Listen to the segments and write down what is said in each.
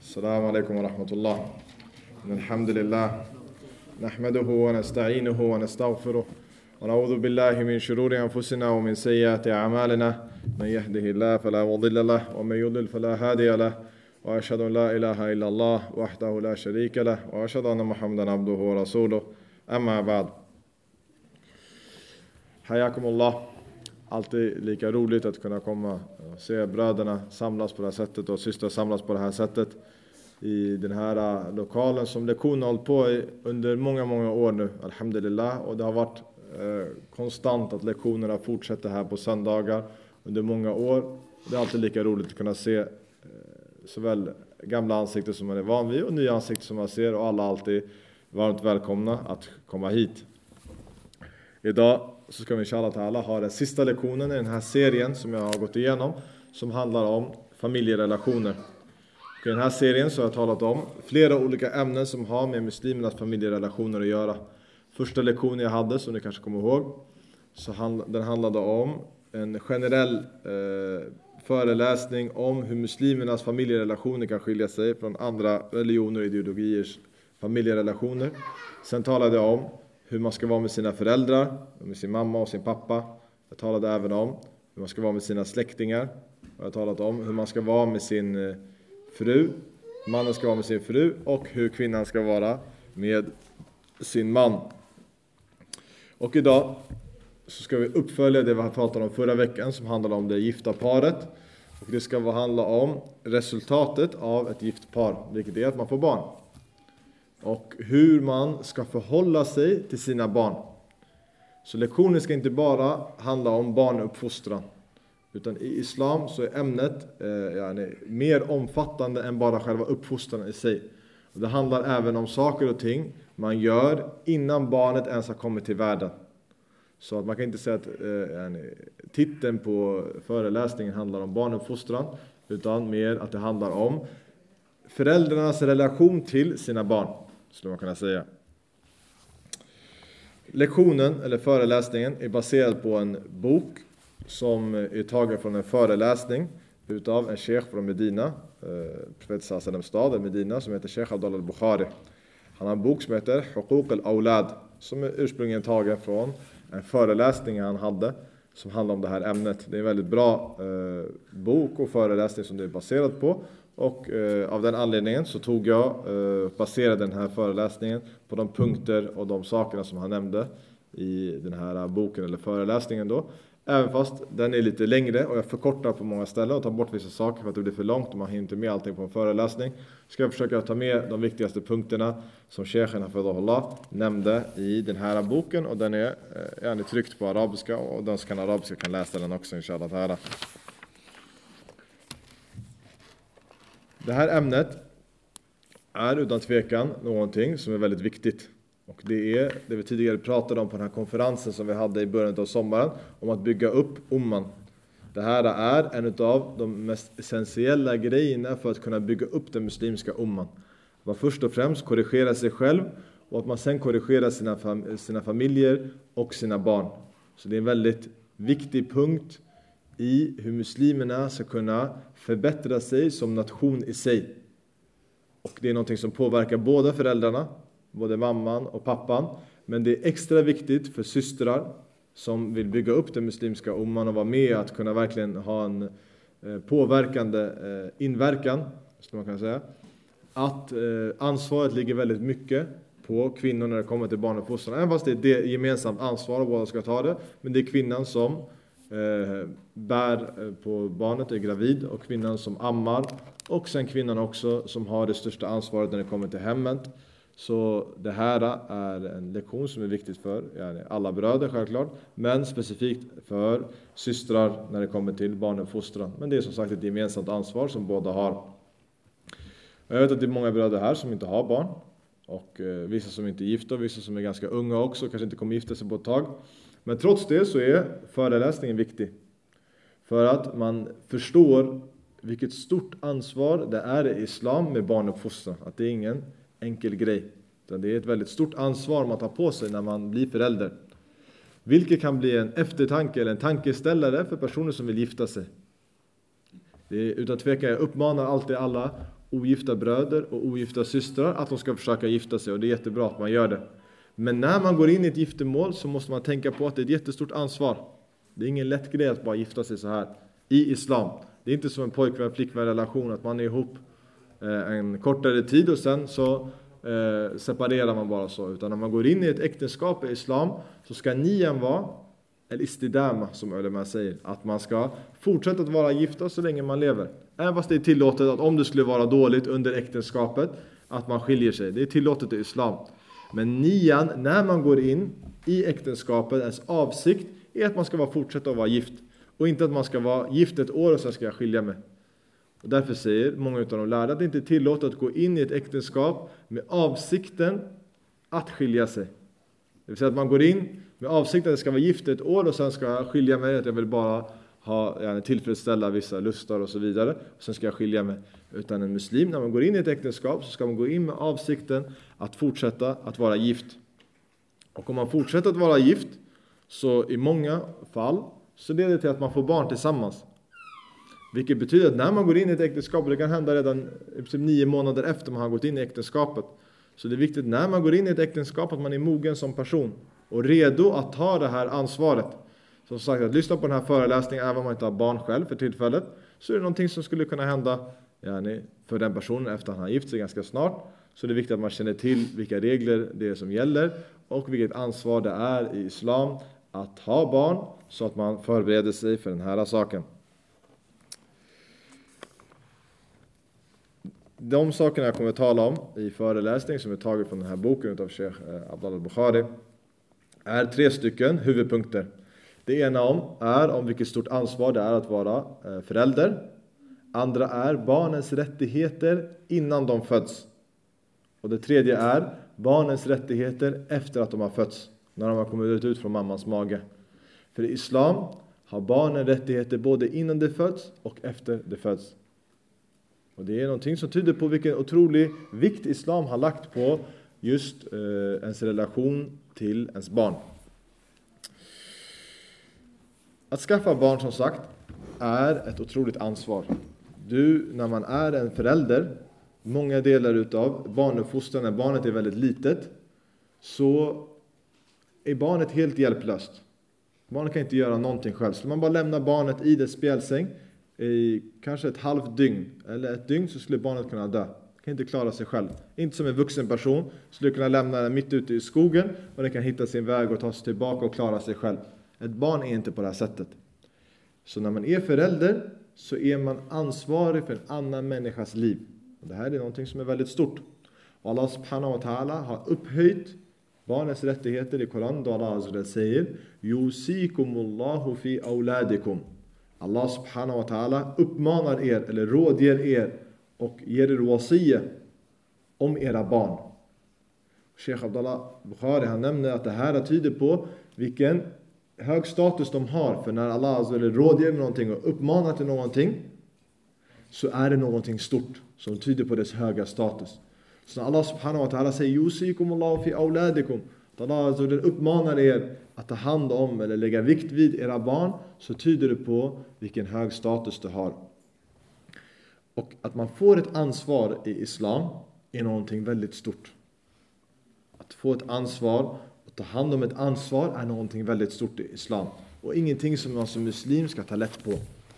السلام عليكم ورحمة الله. الحمد لله نحمده ونستعينه ونستغفره ونعوذ بالله من شرور أنفسنا ومن سيئات أعمالنا من يهده الله فلا مضل له ومن يضلل فلا هادي له وأشهد أن لا إله إلا الله وحده لا شريك له وأشهد أن محمدا عبده ورسوله أما بعد. حياكم الله. Alltid lika roligt att kunna komma och se bröderna samlas på det här sättet och systrar samlas på det här sättet i den här lokalen som lektionen har hållit på i under många år nu, alhamdulillah, och det har varit konstant att lektionerna fortsätter här på söndagar under många år. Det är alltid lika roligt att kunna se såväl gamla ansikten som man är van vid och nya ansikten som man ser, och alla alltid varmt välkomna att komma hit. Idag så ska vi inshallah ta'ala ha den sista lektionen i den här serien som jag har gått igenom, som handlar om familjerelationer. Och i den här serien så har jag talat om flera olika ämnen som har med muslimernas familjerelationer att göra. Första lektionen jag hade, som ni kanske kommer ihåg, så den handlade om en generell föreläsning om hur muslimernas familjerelationer kan skilja sig från andra religioner och ideologiers familjerelationer. Sen talade jag om hur man ska vara med sina föräldrar, med sin mamma och sin pappa. Jag talade även om hur man ska vara med sina släktingar. Jag har talat om hur man ska vara med sin fru. Mannen ska vara med sin fru, och hur kvinnan ska vara med sin man. Och idag så ska vi uppfölja det vi har pratat om förra veckan, som handlar om det gifta paret. Och det ska handla om resultatet av ett gift par, vilket är att man får barn. Och hur man ska förhålla sig till sina barn. Så lektionen ska inte bara handla om barnuppfostran, utan i islam så är ämnet mer omfattande än bara själva uppfostran i sig. Och det handlar även om saker och ting man gör innan barnet ens har kommit till världen. Så att man kan inte säga att titeln på föreläsningen handlar om barnuppfostran, utan mer att det handlar om föräldrarnas relation till sina barn, skulle man kunna säga. Lektionen eller föreläsningen är baserad på en bok som är tagen från en föreläsning utav en sheikh från Medina, profeten sallallahu stad Medina, som heter Sheikh Abdullah al-Bukhari. Han har en bok som heter Huquq al-Awlad, som är ursprungligen tagen från en föreläsning han hade som handlar om det här ämnet. Det är en väldigt bra bok och föreläsning som det är baserad på. Och av den anledningen så tog jag baserade den här föreläsningen på de punkter och de sakerna som han nämnde i den här boken eller föreläsningen då. Även fast den är lite längre och jag förkortar på många ställen och tar bort vissa saker för att det blir för långt och man hinner inte med allting på en föreläsning, ska jag försöka ta med de viktigaste punkterna som Sheikhen Hafidhahullah nämnde i den här boken, och den är tryckt på arabiska, och de som kan arabiska kan läsa den också inshallah ta'ala. Det här ämnet är utan tvekan någonting som är väldigt viktigt. Och det är det vi tidigare pratade om på den här konferensen som vi hade i början av sommaren, om att bygga upp umman. Det här är en av de mest essentiella grejerna för att kunna bygga upp den muslimska umman. Man först och främst korrigerar sig själv, och att man sen korrigerar sina familjer och sina barn. Så det är en väldigt viktig punkt i hur muslimerna ska kunna förbättra sig som nation i sig. Och det är någonting som påverkar båda föräldrarna, både mamman och pappan. Men det är extra viktigt för systrar som vill bygga upp den muslimska umman och vara med att kunna verkligen ha en påverkande inverkan, skulle man kunna säga. Att ansvaret ligger väldigt mycket på kvinnor när det kommer till barnuppfostran. Även fast det är gemensamt ansvar och båda ska ta det. Men det är kvinnan som bär på barnet, är gravid, och kvinnan som ammar, och sen kvinnan också som har det största ansvaret när det kommer till hemmet. Så det här är en lektion som är viktigt för alla bröder självklart, men specifikt för systrar när det kommer till barnuppfostran. Men det är som sagt ett gemensamt ansvar som båda har. Jag vet att det är många bröder här som inte har barn, och vissa som inte är gifta, och vissa som är ganska unga också, kanske inte kommer gifta sig på ett tag. Men trots det så är föreläsningen viktig. För att man förstår vilket stort ansvar det är i islam med barnuppfostran. Att det är ingen enkel grej. Utan det är ett väldigt stort ansvar man tar på sig när man blir förälder. Vilket kan bli en eftertanke eller en tankeställare för personer som vill gifta sig. Det är utan tvekan, jag uppmanar alltid alla ogifta bröder och ogifta systrar att de ska försöka gifta sig, och det är jättebra att man gör det. Men när man går in i ett giftermål så måste man tänka på att det är ett jättestort ansvar. Det är ingen lätt grej att bara gifta sig så här i islam. Det är inte som en pojkvän-flickvän-relation att man är ihop en kortare tid och sen så separerar man bara så. Utan när man går in i ett äktenskap i islam så ska nian vara istidama, som ulema säger. Att man ska fortsätta att vara gifta så länge man lever. Även fast det är tillåtet att om det skulle vara dåligt under äktenskapet att man skiljer sig. Det är tillåtet i islam. Men nian, när man går in i äktenskapet, ens avsikt är att man ska fortsätta att vara gift. Och inte att man ska vara gift ett år och sen ska jag skilja mig. Och därför säger många av de lärda att det inte är tillåtet att gå in i ett äktenskap med avsikten att skilja sig. Det vill säga att man går in med avsikten att det ska vara gift ett år och sen ska jag skilja mig, att jag vill bara tillfredsställa vissa lustar och så vidare. Och sen ska jag skilja mig. Utan en muslim, när man går in i ett äktenskap så ska man gå in med avsikten att fortsätta att vara gift. Och om man fortsätter att vara gift så i många fall så leder det till att man får barn tillsammans. Vilket betyder att när man går in i ett äktenskap, och det kan hända redan 9 månader efter man har gått in i äktenskapet. Så det är viktigt när man går in i ett äktenskap att man är mogen som person och redo att ta det här ansvaret. Som sagt, att lyssna på den här föreläsningen även om man inte har barn själv för tillfället, så är det någonting som skulle kunna hända för den personen efter att han har gift sig ganska snart. Så det är viktigt att man känner till vilka regler det är som gäller och vilket ansvar det är i islam att ha barn, så att man förbereder sig för den här saken. De sakerna jag kommer att tala om i föreläsning som är taget från den här boken av Sheikh Abdullah al-Bukhari är 3 stycken huvudpunkter. Det ena är om vilket stort ansvar det är att vara förälder. Andra är barnens rättigheter innan de föds. Och det tredje är barnens rättigheter efter att de har fötts, när de har kommit ut från mammans mage. För i islam har barnen rättigheter både innan det föds och efter det föds. Och det är någonting som tyder på vilken otrolig vikt islam har lagt på just ens relation till ens barn. Att skaffa barn, som sagt, är ett otroligt ansvar. När man är en förälder, många delar utav barnuppfostran, när barnet är väldigt litet, så är barnet helt hjälplöst. Barnet kan inte göra någonting själv. Så man bara lämnar barnet i dess spjälsäng i kanske ett halvt dygn eller ett dygn, så skulle barnet kunna dö. Kan inte klara sig själv. Inte som en vuxen person skulle kunna lämna den mitt ute i skogen och den kan hitta sin väg och ta sig tillbaka och klara sig själv. Ett barn är inte på det här sättet. Så när man är förälder så är man ansvarig för en annan människas liv. Och det här är någonting som är väldigt stort. Och Allah subhanahu wa ta'ala har upphöjt barnens rättigheter i Koran, då Allah azza säger Yusikumullahu fi auladikum. Allah subhanahu wa ta'ala uppmanar er eller rådger er och ger er wasiyya om era barn. Sheikh Abdullah Bukhari, han nämner att det här tyder på vilken hög status de har. För när Allah rådger med någonting och uppmanar till någonting, så är det någonting stort som tyder på dess höga status. Så när Allah subhanahu wa ta'ala säger Yusikumullahu fi auladikum, att Allah uppmanar er att ta hand om eller lägga vikt vid era barn, så tyder det på vilken hög status det har. Och att man får ett ansvar i islam är någonting väldigt stort. Att få ett ansvar och ta hand om ett ansvar är någonting väldigt stort i islam. Och ingenting som man som muslim ska ta lätt på.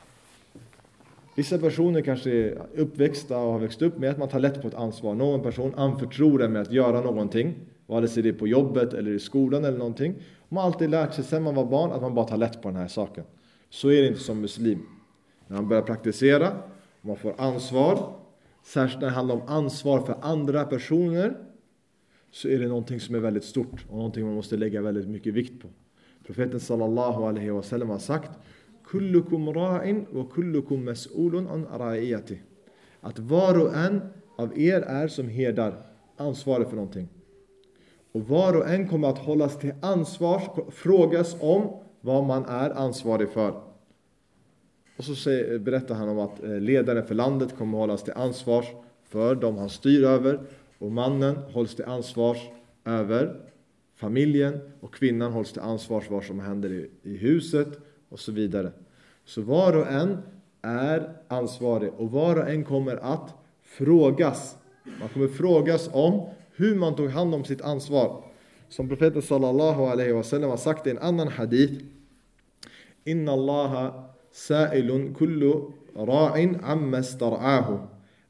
Vissa personer kanske är uppväxta och har växt upp med att man tar lätt på ett ansvar. Någon person anförtror en med att göra någonting, vare sig det är på jobbet eller i skolan eller någonting. Man har alltid lärt sig sedan man var barn att man bara tar lätt på den här saken. Så är det inte som muslim. När man börjar praktisera, man får ansvar, särskilt när det handlar om ansvar för andra personer, så är det någonting som är väldigt stort och någonting man måste lägga väldigt mycket vikt på. Profeten sallallahu alaihi wa sallam har sagt kullukum ra'in wa kullukum mas'ulun an ra'iyati. Att var och en av er är som herdar, ansvarig för någonting. Och var och en kommer att hållas till ansvar, frågas om vad man är ansvarig för. Och så berättar han om att ledaren för landet kommer att hållas till ansvar för de han styr över. Och mannen hålls till ansvar över familjen. Och kvinnan hålls till ansvar för vad som händer i huset och så vidare. Så var och en är ansvarig. Och var och en kommer att frågas. Man kommer frågas om hur man tog hand om sitt ansvar. Som profeten sallallahu alaihi wasallam har sagt i en annan hadith. Inna Allaha sa'ilun kullu ra'in amma star'ahu.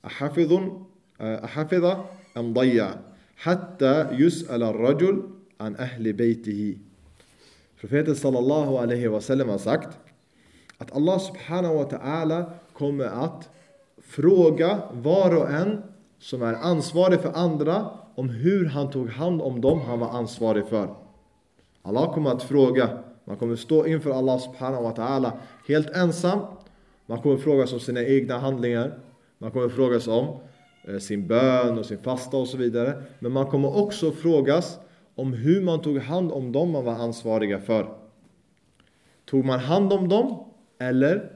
Ahafidha am dayya. Hatta yus'ala ar-rajul an ahli baytihi. Profeten sallallahu alaihi wasallam har sagt att Allah subhanahu wa ta'ala kommer att fråga var och en som är ansvarig för andra om hur han tog hand om dem han var ansvarig för. Allah kommer att fråga. Man kommer stå inför Allah subhanahu wa ta'ala helt ensam. Man kommer frågas om sina egna handlingar. Man kommer frågas om sin bön och sin fasta och så vidare. Men man kommer också frågas om hur man tog hand om dem man var ansvariga för. Tog man hand om dem eller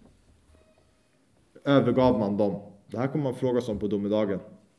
övergav man dem? Det här kommer man frågas om på domedagen.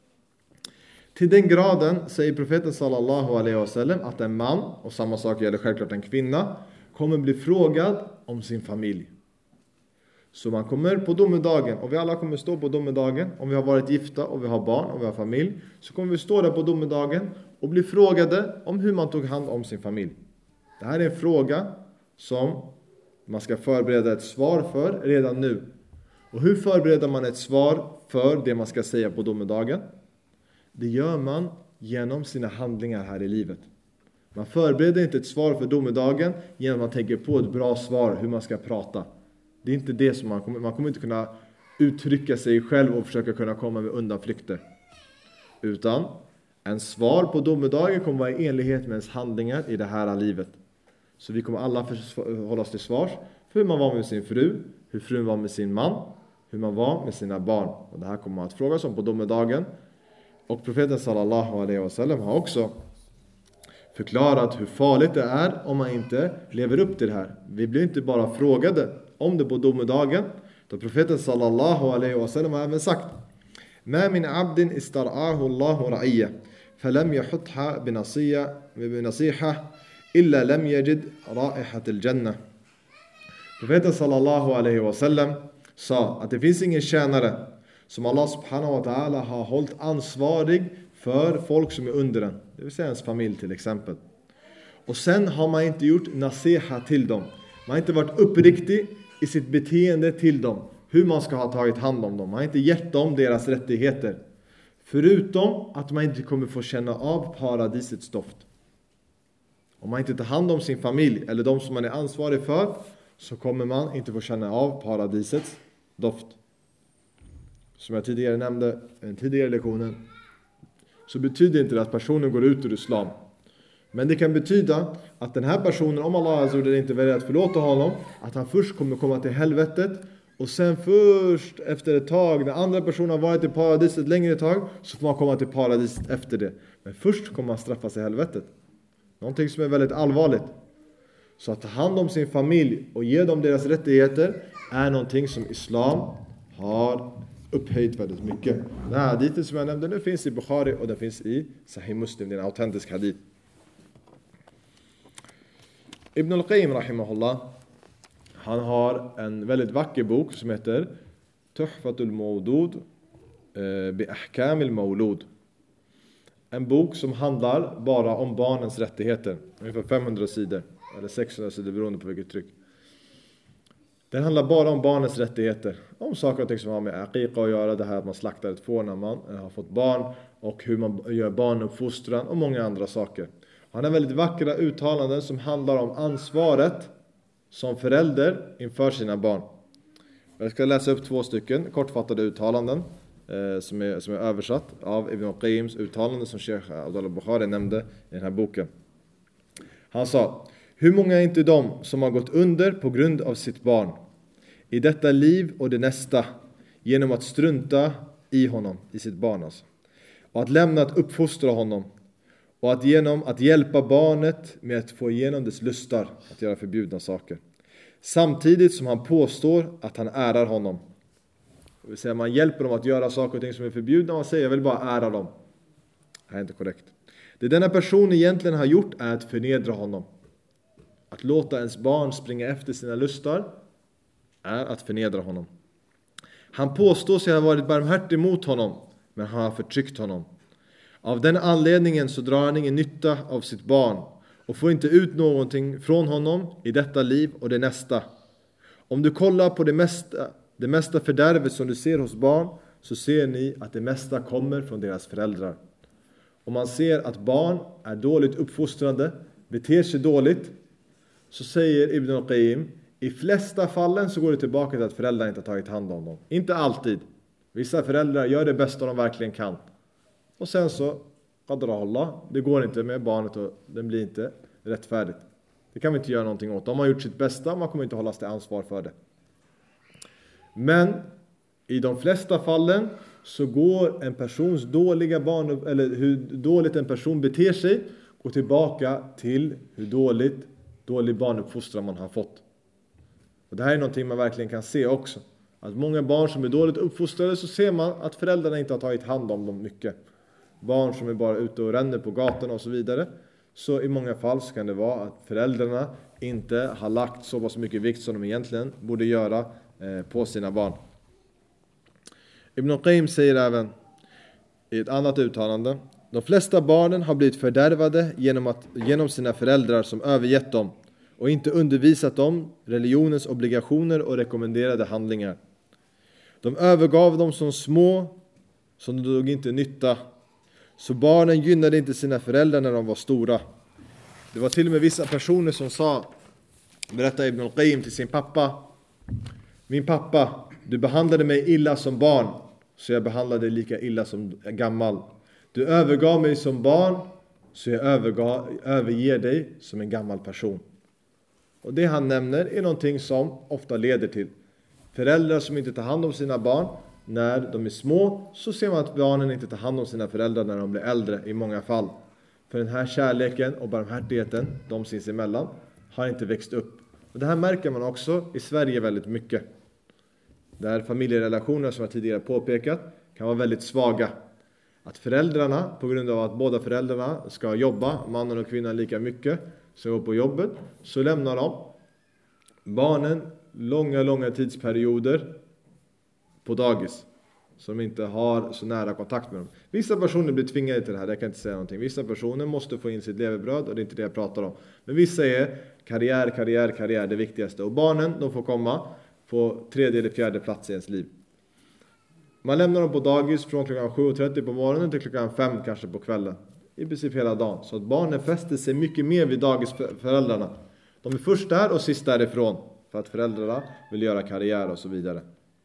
Till den graden säger profeten sallallahu alaihi wasallam att en man, och samma sak gäller självklart en kvinna, kommer bli frågad om sin familj. Så man kommer på domedagen, och vi alla kommer stå på domedagen, om vi har varit gifta och vi har barn och vi har familj, så kommer vi stå där på domedagen och bli frågade om hur man tog hand om sin familj. Det här är en fråga som man ska förbereda ett svar för redan nu. Och hur förbereder man ett svar för det man ska säga på domedagen? Det gör man genom sina handlingar här i livet. Man förbereder inte ett svar för domedagen genom att man tänker på ett bra svar hur man ska prata. Det är inte det som man kommer inte kunna uttrycka sig själv och försöka kunna komma med undanflykter. Utan en svar på domedagen kommer vara i enlighet med ens handlingar i det här livet. Så vi kommer alla hålla oss till svars för hur man var med sin fru, hur frun var med sin man, hur man var med sina barn. Och det här kommer man att frågas om på domedagen. Och profeten sallallahu alaihi wasallam har också förklarat hur farligt det är om man inte lever upp till det här. Vi blir inte bara frågade om det på domedagen. Då profeten sallallahu alaihi wasallam har även sagt: "Ma min 'abdin istar'ahu Allahu ra'iyya, falam yahutha binasiha illa lam yajid ra'ihat al-jannah." Profeten sallallahu alaihi wasallam sa att det finns ingen tjänare som Allah subhanahu wa ta'ala har hållit ansvarig för folk som är under den. Det vill säga ens familj till exempel. Och sen har man inte gjort nasiha till dem. Man har inte varit uppriktig i sitt beteende till dem. Hur man ska ha tagit hand om dem. Man har inte gett dem deras rättigheter. Förutom att man inte kommer få känna av paradisets doft. Om man inte tar hand om sin familj eller de som man är ansvarig för, så kommer man inte få känna av paradisets doft. Som jag tidigare nämnde i den tidigare lektionen, så betyder inte det att personen går ut ur islam. Men det kan betyda att den här personen, om Allah Azza wa Jalla inte väljer att förlåta honom, att han först kommer komma till helvetet, och sen först efter ett tag, när andra personer har varit i paradiset längre tag, så får man komma till paradiset efter det. Men först kommer man straffas i helvetet. Någonting som är väldigt allvarligt. Så att ta hand om sin familj och ge dem deras rättigheter är någonting som islam har upphöjt väldigt mycket. Den här hadithen som jag nämnde nu finns i Bukhari och den finns i Sahih Muslim. Det är en autentisk hadith. Ibn al-Qayyim rahimahullah, han har en väldigt vacker bok som heter Tuhfatul Mawdud bi Ahkam al-Mawlud. En bok som handlar bara om barnens rättigheter. Ungefär 500 sidor. Eller 600 sidor beroende på vilket tryck. Den handlar bara om barnens rättigheter. Om saker och ting som har med aqiqa att göra. Det här att man slaktar ett får när man har fått barn. Och hur man gör barnuppfostran. Och många andra saker. Han har väldigt vackra uttalanden som handlar om ansvaret som förälder inför sina barn. Jag ska läsa upp 2 stycken kortfattade uttalanden. Som är översatt av Ibn al-Qayyims uttalande som Sheikh Abdullah Bukhari nämnde i den här boken. Han sa: hur många är inte de som har gått under på grund av sitt barn i detta liv och det nästa, genom att strunta i honom, i sitt barn alltså. Och att lämna att uppfostra honom, och att genom att hjälpa barnet med att få igenom dess lustar, att göra förbjudna saker, samtidigt som han påstår att han ärar honom. Det vill säga man hjälper dem att göra saker och ting som är förbjudna, och man säger jag vill bara ära dem. Det här är inte korrekt. Det denna person egentligen har gjort är att förnedra honom. Att låta ens barn springa efter sina lustar är att förnedra honom. Han påstår sig ha varit barmhärtig mot honom, men han har förtryckt honom. Av den anledningen så drar han ingen nytta av sitt barn och får inte ut någonting från honom i detta liv och det nästa. Om du kollar på det mesta fördärvet som du ser hos barn, så ser ni att det mesta kommer från deras föräldrar. Om man ser att barn är dåligt uppfostrade, beter sig dåligt, så säger Ibn al-Qayyim, i flesta fallen så går det tillbaka till att föräldrarna inte har tagit hand om dem. Inte alltid. Vissa föräldrar gör det bästa de verkligen kan. Och sen så, qadrallah, det går inte med barnet och den blir inte rättfärdigt. Det kan vi inte göra någonting åt. De har gjort sitt bästa, man kommer inte hållas till ansvar för det. Men i de flesta fallen så går en persons dåliga barn, eller hur dåligt en person beter sig, går tillbaka till hur dålig barnuppfostran man har fått. Och det här är någonting man verkligen kan se också. Att många barn som är dåligt uppfostrade, så ser man att föräldrarna inte har tagit hand om dem mycket. Barn som är bara ute och ränner på gatorna och så vidare. Så i många fall så kan det vara att föräldrarna inte har lagt så pass mycket vikt som de egentligen borde göra på sina barn. Ibn al-Qayyim säger även i ett annat uttalande: de flesta barnen har blivit fördärvade genom sina föräldrar som övergett dem och inte undervisat dem religionens obligationer och rekommenderade handlingar. De övergav dem som små, som de drog inte nytta. Så barnen gynnade inte sina föräldrar när de var stora. Det var till och med vissa personer som berättade Ibn al-Qayyim till sin pappa: min pappa, du behandlade mig illa som barn, så jag behandlade dig lika illa som gammal. Du övergav mig som barn, så jag överger dig som en gammal person. Och det han nämner är någonting som ofta leder till föräldrar som inte tar hand om sina barn när de är små. Så ser man att barnen inte tar hand om sina föräldrar när de blir äldre i många fall. För den här kärleken och barmhärtigheten de sinsemellan har inte växt upp. Och det här märker man också i Sverige väldigt mycket. Där familjerelationer, som jag tidigare påpekat, kan vara väldigt svaga. Att föräldrarna, på grund av att båda föräldrarna ska jobba, mannen och kvinnan lika mycket, så går på jobbet, så lämnar de barnen långa tidsperioder på dagis, som inte har så nära kontakt med dem. Vissa personer blir tvingade till det här, jag kan inte säga någonting. Vissa personer måste få in sitt levebröd, och det är inte det jag pratar om. Men vissa är karriär, det viktigaste. Och barnen, de får komma på 3:e eller 4:e plats i ens liv. Man lämnar dem på dagis från klockan 7:30 på morgonen till klockan 5 kanske på kvällen. I princip hela dagen. Så att barnen fäster sig mycket mer vid dagisföräldrarna. De är först där och sist därifrån. För att föräldrarna vill göra karriär och så vidare.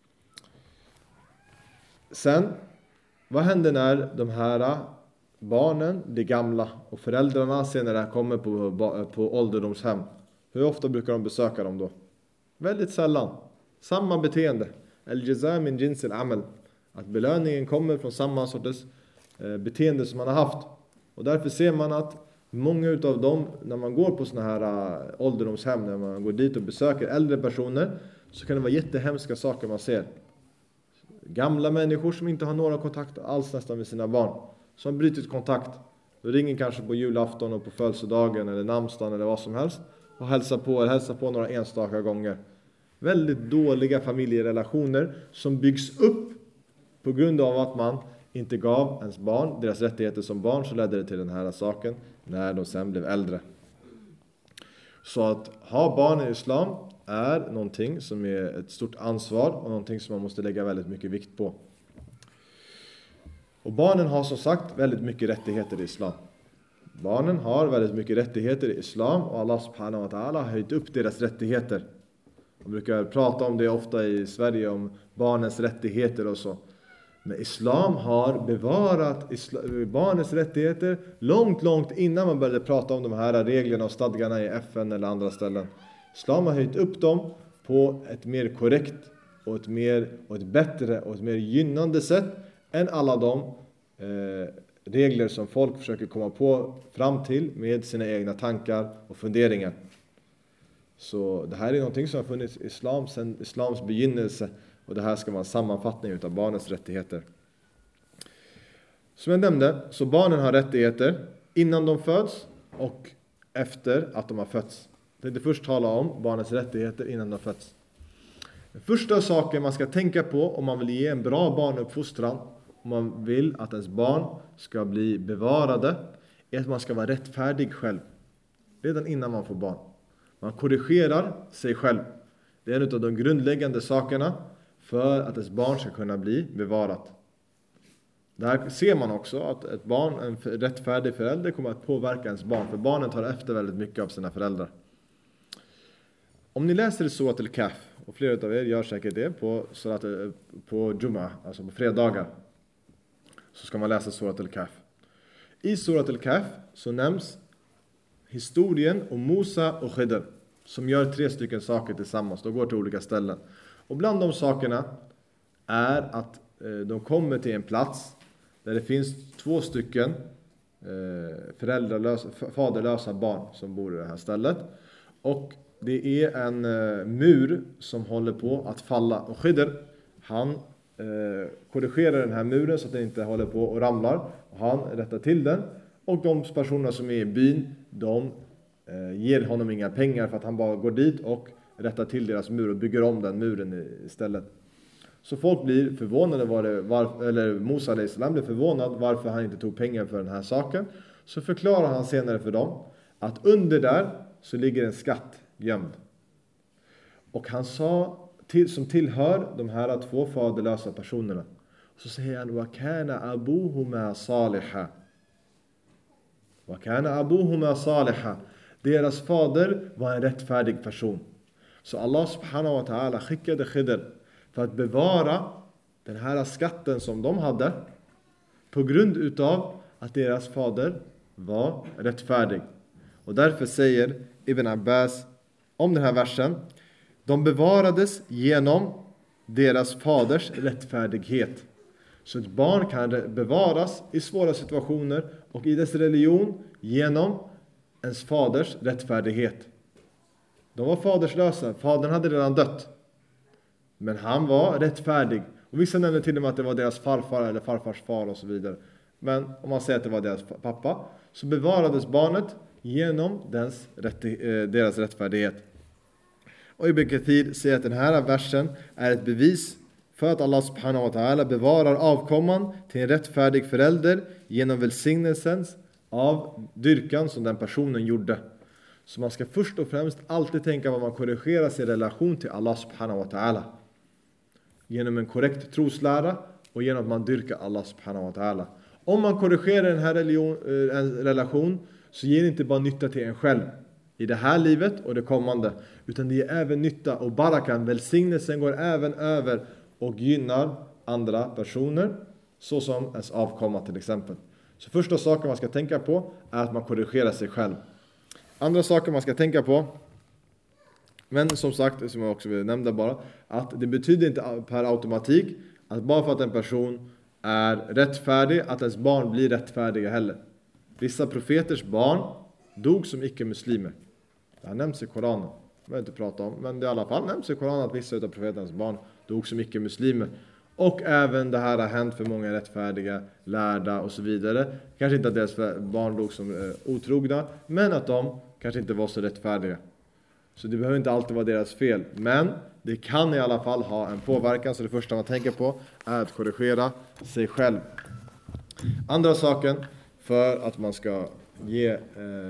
Sen, vad händer när de här barnen blir gamla och föräldrarna senare kommer på ålderdomshem? Hur ofta brukar de besöka dem då? Väldigt sällan. Samma beteende. Al-jaza min jins al-amal. Att belöningen kommer från samma sorts beteende som man har haft. Och därför ser man att många utav dem, när man går på såna här ålderdomshem, när man går dit och besöker äldre personer, så kan det vara jättehemska saker man ser. Gamla människor som inte har några kontakter alls nästan med sina barn. Som har brutit kontakt. De ringer kanske på julafton och på födelsedagen eller namnsdagen eller vad som helst. Och hälsar på några enstaka gånger. Väldigt dåliga familjerelationer som byggs upp på grund av att man inte gav ens barn deras rättigheter som barn, så ledde det till den här saken när de sen blev äldre. Så att ha barn i islam är någonting som är ett stort ansvar och någonting som man måste lägga väldigt mycket vikt på. Och barnen har som sagt väldigt mycket rättigheter i islam. Barnen har väldigt mycket rättigheter i islam och Allah subhanahu wa ta'ala har höjt upp deras rättigheter. Man brukar prata om det ofta i Sverige, om barnens rättigheter och så. Men islam har bevarat barnens rättigheter långt innan man började prata om de här reglerna och stadgarna i FN eller andra ställen. Islam har höjt upp dem på ett mer korrekt och ett bättre och ett mer gynnande sätt än alla de regler som folk försöker komma fram till med sina egna tankar och funderingar. Så det här är någonting som har funnits i islam sedan islams begynnelse, och det här ska vara en sammanfattning utav barnens rättigheter. Som jag nämnde, så barnen har rättigheter innan de föds och efter att de har fötts. Jag tänkte först tala om barnens rättigheter innan de fötts. Den första saken man ska tänka på om man vill ge en bra barnuppfostran, om man vill att ens barn ska bli bevarade, är att man ska vara rättfärdig själv. Redan innan man får barn. Man korrigerar sig själv. Det är en av de grundläggande sakerna för att ens barn ska kunna bli bevarat. Där ser man också att ett barn, en rättfärdig förälder, kommer att påverka ens barn. För barnen tar efter väldigt mycket av sina föräldrar. Om ni läser i Surat al-Kahf, och flera av er gör säkert det på Jumma, alltså på fredagar, så ska man läsa Surat al-Kahf. I Surat al-Kahf så nämns historien om Musa och Khidr, som gör 3 stycken saker tillsammans. De går till olika ställen. Och bland de sakerna är att de kommer till en plats där det finns 2 stycken faderlösa barn som bor i det här stället. Och det är en mur som håller på att falla. Och Khidr, han korrigerar den här muren så att den inte håller på och ramlar. Och han rättar till den. Och de personer som är i byn, de ger honom inga pengar för att han bara går dit och rättar till deras mur och bygger om den muren istället. Så folk blir förvånade, eller Musa a.s. blir förvånad varför han inte tog pengar för den här saken. Så förklarar han senare för dem att under där så ligger en skatt gömd. Och han sa, som tillhör de här 2 faderlösa personerna. Så säger han, وَكَانَ أَبُوهُمَا صَالِحًا. وَكَانَ أَبُوهُمَا صَالِحًا. Deras fader var en rättfärdig person. Så Allah subhanahu wa ta'ala skickade Khidr för att bevara den här skatten som de hade på grund utav att deras fader var rättfärdig. Och därför säger Ibn Abbas om den här versen: de bevarades genom deras faders rättfärdighet. Så ett barn kan bevaras i svåra situationer och i dess religion genom ens faders rättfärdighet. De var faderslösa. Fadern hade redan dött. Men han var rättfärdig. Och vissa nämner till och med att det var deras farfar eller farfars far och så vidare. Men om man säger att det var deras pappa, så bevarades barnet genom deras rättfärdighet. Och Ibn Kathir säger att den här versen är ett bevis för att Allah subhanahu wa ta'ala bevarar avkomman till en rättfärdig förälder genom välsignelsen av dyrkan som den personen gjorde. Så man ska först och främst alltid tänka vad man korrigerar sin relation till Allah subhanahu wa ta'ala. Genom en korrekt troslära och genom att man dyrkar Allah subhanahu wa ta'ala. Om man korrigerar den här relation så ger det inte bara nytta till en själv i det här livet och det kommande, utan det ger även nytta och barakan, välsignelsen går även över och gynnar andra personer, såsom ens avkomma till exempel. Så första saken man ska tänka på är att man korrigerar sig själv. Andra saker man ska tänka på, men som sagt, som jag också vill nämna bara, att det betyder inte per automatik att bara för att en person är rättfärdig, att ens barn blir rättfärdiga heller. Vissa profeters barn dog som icke-muslimer. Det här nämns i Koranen. Jag vill inte prata om, men det i alla fall nämns i Koranen att vissa av profetens barn dog som icke-muslimer. Och även det här har hänt för många rättfärdiga, lärda och så vidare. Kanske inte att deras barn dog som otrogna, men att de kanske inte var så rättfärdiga. Så det behöver inte alltid vara deras fel. Men det kan i alla fall ha en påverkan. Så det första man tänker på är att korrigera sig själv. Andra saken för att man ska ge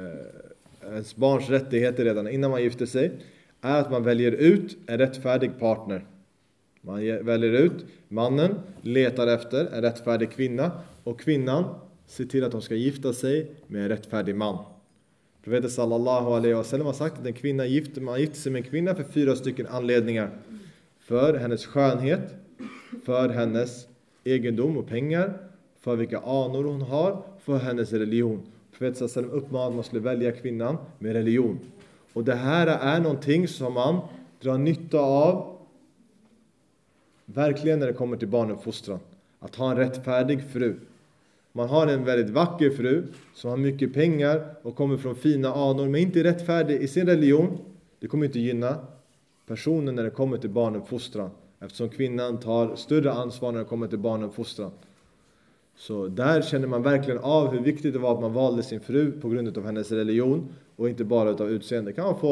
ens barns rättigheter redan innan man gifter sig är att man väljer ut en rättfärdig partner. Man väljer ut, mannen letar efter en rättfärdig kvinna och kvinnan ser till att de ska gifta sig med en rättfärdig man. Profeten sallallahu alaihi wasallam har sagt att man gifter sig med en kvinna för 4 stycken anledningar. För hennes skönhet, för hennes egendom och pengar, för vilka anor hon har, för hennes religion. Profeten sallallahu alaihi wasallam uppmanar att man skulle välja kvinnan med religion. Och det här är någonting som man drar nytta av verkligen när det kommer till barnuppfostran. Att ha en rättfärdig fru. Man har en väldigt vacker fru som har mycket pengar och kommer från fina anor, men inte rättfärdig i sin religion. Det kommer inte gynna personen när det kommer till barnuppfostran. Eftersom kvinnan tar större ansvar när det kommer till barnuppfostran. Så där känner man verkligen av hur viktigt det var att man valde sin fru på grund av hennes religion och inte bara av utseende. Kan man få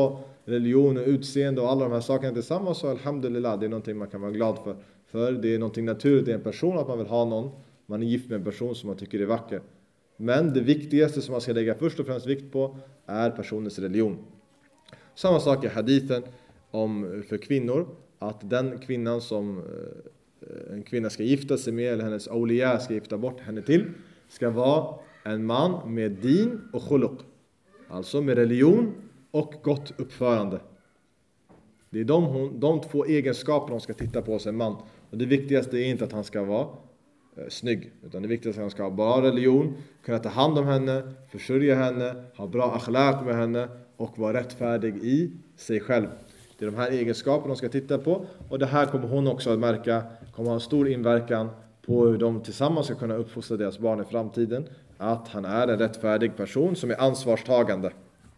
religion och utseende och alla de här sakerna tillsammans, så alhamdulillah, det är någonting man kan vara glad för. För det är någonting naturligt i en person att man vill ha någon, man är gift med en person som man tycker är vacker. Men det viktigaste som man ska lägga först och främst vikt på är personens religion. Samma sak i hadithen om för kvinnor, att den kvinnan som en kvinna ska gifta sig med, eller hennes awliya ska gifta bort henne till, ska vara en man med din och khuluq. Alltså med religion och gott uppförande. Det är de två egenskaper de ska titta på hos en man. Och det viktigaste är inte att han ska vara snygg, utan det viktigaste är att han ska ha bra religion, kunna ta hand om henne, försörja henne, ha bra akhlaq med henne och vara rättfärdig i sig själv. Det är de här egenskaperna de ska titta på, och det här kommer hon också att märka kommer ha en stor inverkan på hur de tillsammans ska kunna uppfostra deras barn i framtiden, att han är en rättfärdig person som är ansvarstagande.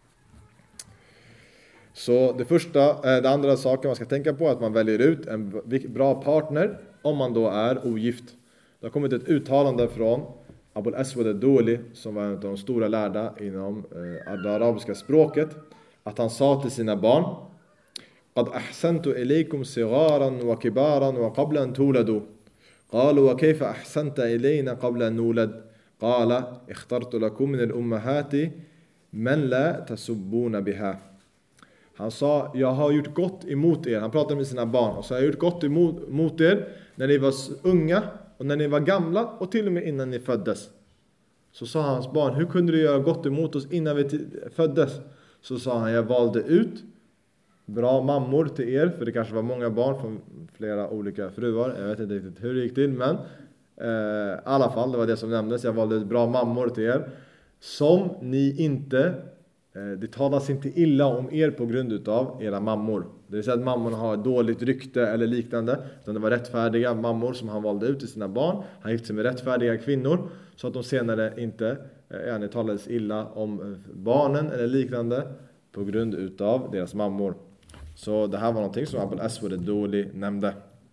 Så det andra saken man ska tänka på är att man väljer ut en bra partner om man då är ogift. Det har kommit ett uttalande från Abul Aswad al-Duli, som var en av de stora lärda inom det arabiska språket, att han sa till sina barn: قد أحسنت إليكم صغارا وكبارا وقبل أن تولدوا قالوا وكيف أحسنت إلينا قبل أن نولد قال اخترت لكم من الأمهات من لا تسبون بها. Han sa, jag har gjort gott emot er. Han pratade med sina barn och sa, jag har gjort gott emot er när ni var unga och när ni var gamla och till och med innan ni föddes. Så sa hans barn, hur kunde du göra gott emot oss innan vi föddes? Så sa han, jag valde ut bra mammor till er, för det kanske var många barn från flera olika fruar. Jag vet inte riktigt hur det gick till, men i alla fall, det var det som nämndes. Jag valde ut bra mammor till er som ni inte, det talas inte illa om er på grund utav era mammor. Det vill säga att mammorna har ett dåligt rykte eller liknande, utan det var rättfärdiga mammor som han valde ut till sina barn. Han gick sig med rättfärdiga kvinnor så att de senare inte talades illa om barnen eller liknande på grund utav deras mammor. Så det här var någonting som Abul Aswad al-Duli nämnde.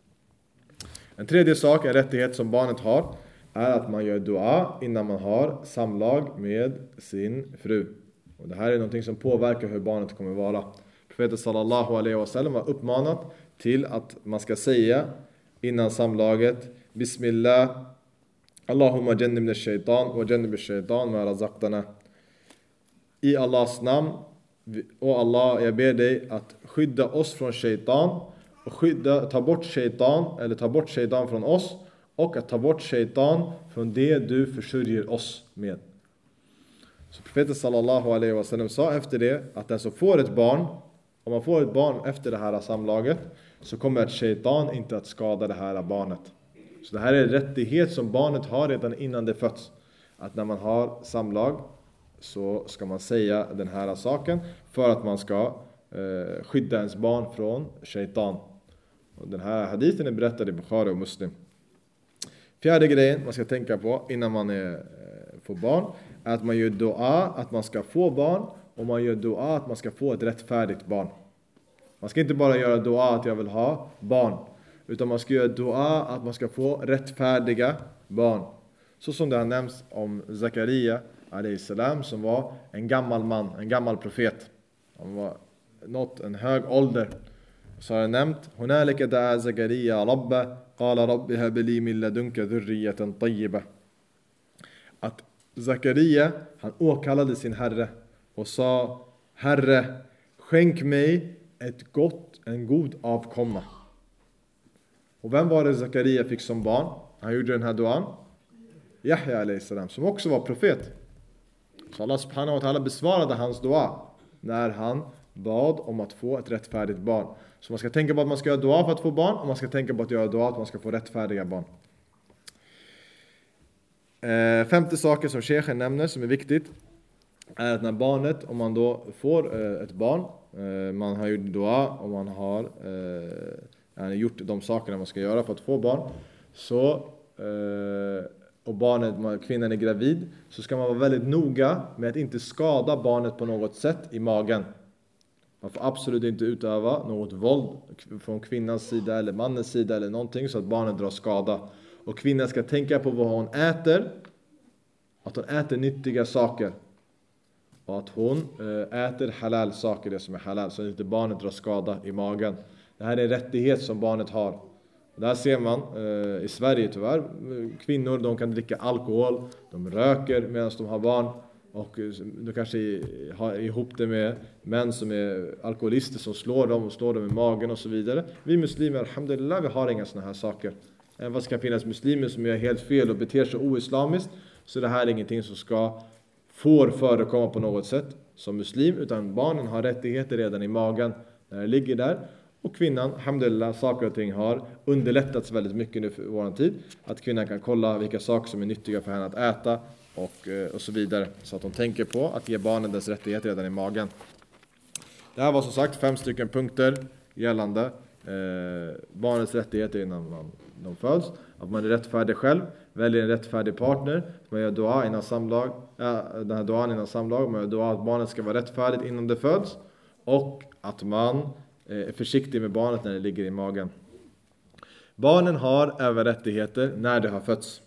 En tredje sak, en rättighet som barnet har, är att man gör dua innan man har samlag med sin fru. Och det här är någonting som påverkar hur barnet kommer vara. Profeten sallallahu alaihi wasallam var uppmanat till att man ska säga innan samlaget: Bismillah, Allahumma jannibna shaitan wa jannib shaitan ma razaqtana. I Allahs namn, och Allah, jag ber dig att skydda oss från shaitan och ta bort shaitan från oss, och att ta bort shaitan från det du försörjer oss med. Så profeten sallallahu alaihi wasallam sa efter det att den som får ett barn, om man får ett barn efter det här samlaget, så kommer ett shaitan inte att skada det här barnet. Så det här är en rättighet som barnet har redan innan det föds, att när man har samlag så ska man säga den här saken för att man ska skydda ens barn från shaitan. Och den här hadithen är berättad i Bukhari och Muslim. Fjärde grejen man ska tänka på innan man får barn är att man gör dua att man ska få barn, och man gör dua att man ska få ett rättfärdigt barn. Man ska inte bara göra dua att jag vill ha barn, utan man ska göra dua att man ska få rättfärdiga barn. Så som det har nämnts om Zakaria alayhi salam, som var en gammal man, en gammal profet. Han var nått en hög ålder. Så har jag nämnt: Hunalika da'a Zakaria rabba qala rabbi hab li min ladunka dhurriyatan tayyiba. Att Zakaria, han åkallade sin herre och sa: Herre, skänk mig en god avkomma. Och vem var det Zakaria fick som barn? Han gjorde den här duan. Yahya alayhi salam, som också var profet. Så Allah subhanahu wa ta'ala besvarade hans dua när han bad om att få ett rättfärdigt barn. Så man ska tänka på att man ska göra dua för att få barn, och man ska tänka på att göra dua att man ska få rättfärdiga barn. Femte saker som Sheikhen nämner som är viktigt är att när barnet, om man då får ett barn, man har gjort dua och man har gjort de sakerna man ska göra för att få barn, så och kvinnan är gravid, så ska man vara väldigt noga med att inte skada barnet på något sätt i magen. Man får absolut inte utöva något våld från kvinnans sida eller mannens sida eller någonting så att barnet drar skada. Och kvinnan ska tänka på vad hon äter, att hon äter nyttiga saker. och att hon äter halal saker, det som är halal, så att inte barnet drar skada i magen. Det här är en rättighet som barnet har. Där ser man i Sverige tyvärr, kvinnor, de kan dricka alkohol, de röker medan de har barn, och de kanske har ihop det med män som är alkoholister som slår dem i magen och så vidare. Vi muslimer, alhamdulillah, vi har inga såna här saker. Vad ska finnas muslimer som gör helt fel och beter sig oislamiskt, så det här är ingenting som får förekomma på något sätt som muslim, utan barnen har rättigheter redan i magen när det ligger där. Och kvinnan, alhamdulillah, saker och ting har underlättats väldigt mycket nu för vår tid. Att kvinnan kan kolla vilka saker som är nyttiga för henne att äta och så vidare. Så att hon tänker på att ge barnen dess rättigheter redan i magen. Det här var som sagt 5 stycken punkter gällande barnets rättigheter innan de föds. Att man är rättfärdig själv, väljer en rättfärdig partner, man gör dua innan samlag, den här duan innan samlag, man gör dua att barnet ska vara rättfärdigt innan det föds, och att man är försiktig med barnet när det ligger i magen. Barnen har även rättigheter när det har fötts.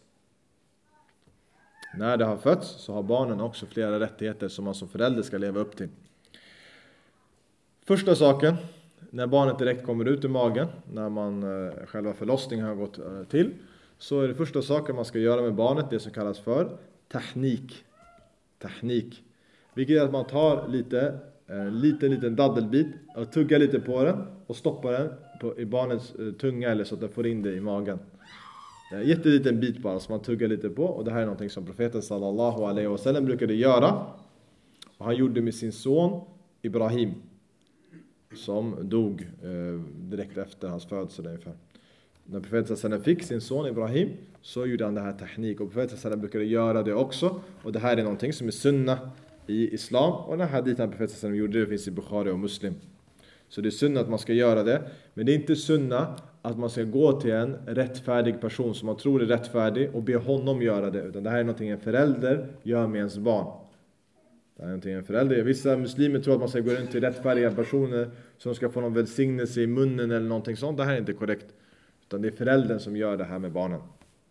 När det har fötts så har barnen också flera rättigheter som man som förälder ska leva upp till. Första saken, när barnet direkt kommer ut ur magen, när själva förlossningen har gått till, så är det första saken man ska göra med barnet det som kallas för tahnik. Tahnik. Vilket är att man tar en liten daddelbit och tuggar lite på den och stoppar den i barnets tunga, eller så att den får in det i magen. En jätteliten bit bara som man tuggar lite på, och det här är någonting som profeten sallallahu alaihi wasallam brukade göra. Och han gjorde med sin son Ibrahim, som dog direkt efter hans födsel ungefär. När profeten sallallahu fick sin son Ibrahim, så gjorde han det här tahnik, och profeten sallallahu brukade göra det också. Och det här är någonting som är sunna i islam, och den här hadithen profeten sallallahu gjorde det finns i Bukhari och Muslim. Så det är sunna att man ska göra det, men det är inte sunna att man ska gå till en rättfärdig person som man tror är rättfärdig och be honom göra det, utan det här är någonting en förälder gör med ens barn. Det här är någonting en förälder. Vissa muslimer tror att man ska gå runt till rättfärdiga personer som ska få någon välsignelse i munnen eller någonting sånt. Det här är inte korrekt, utan det är föräldern som gör det här med barnen.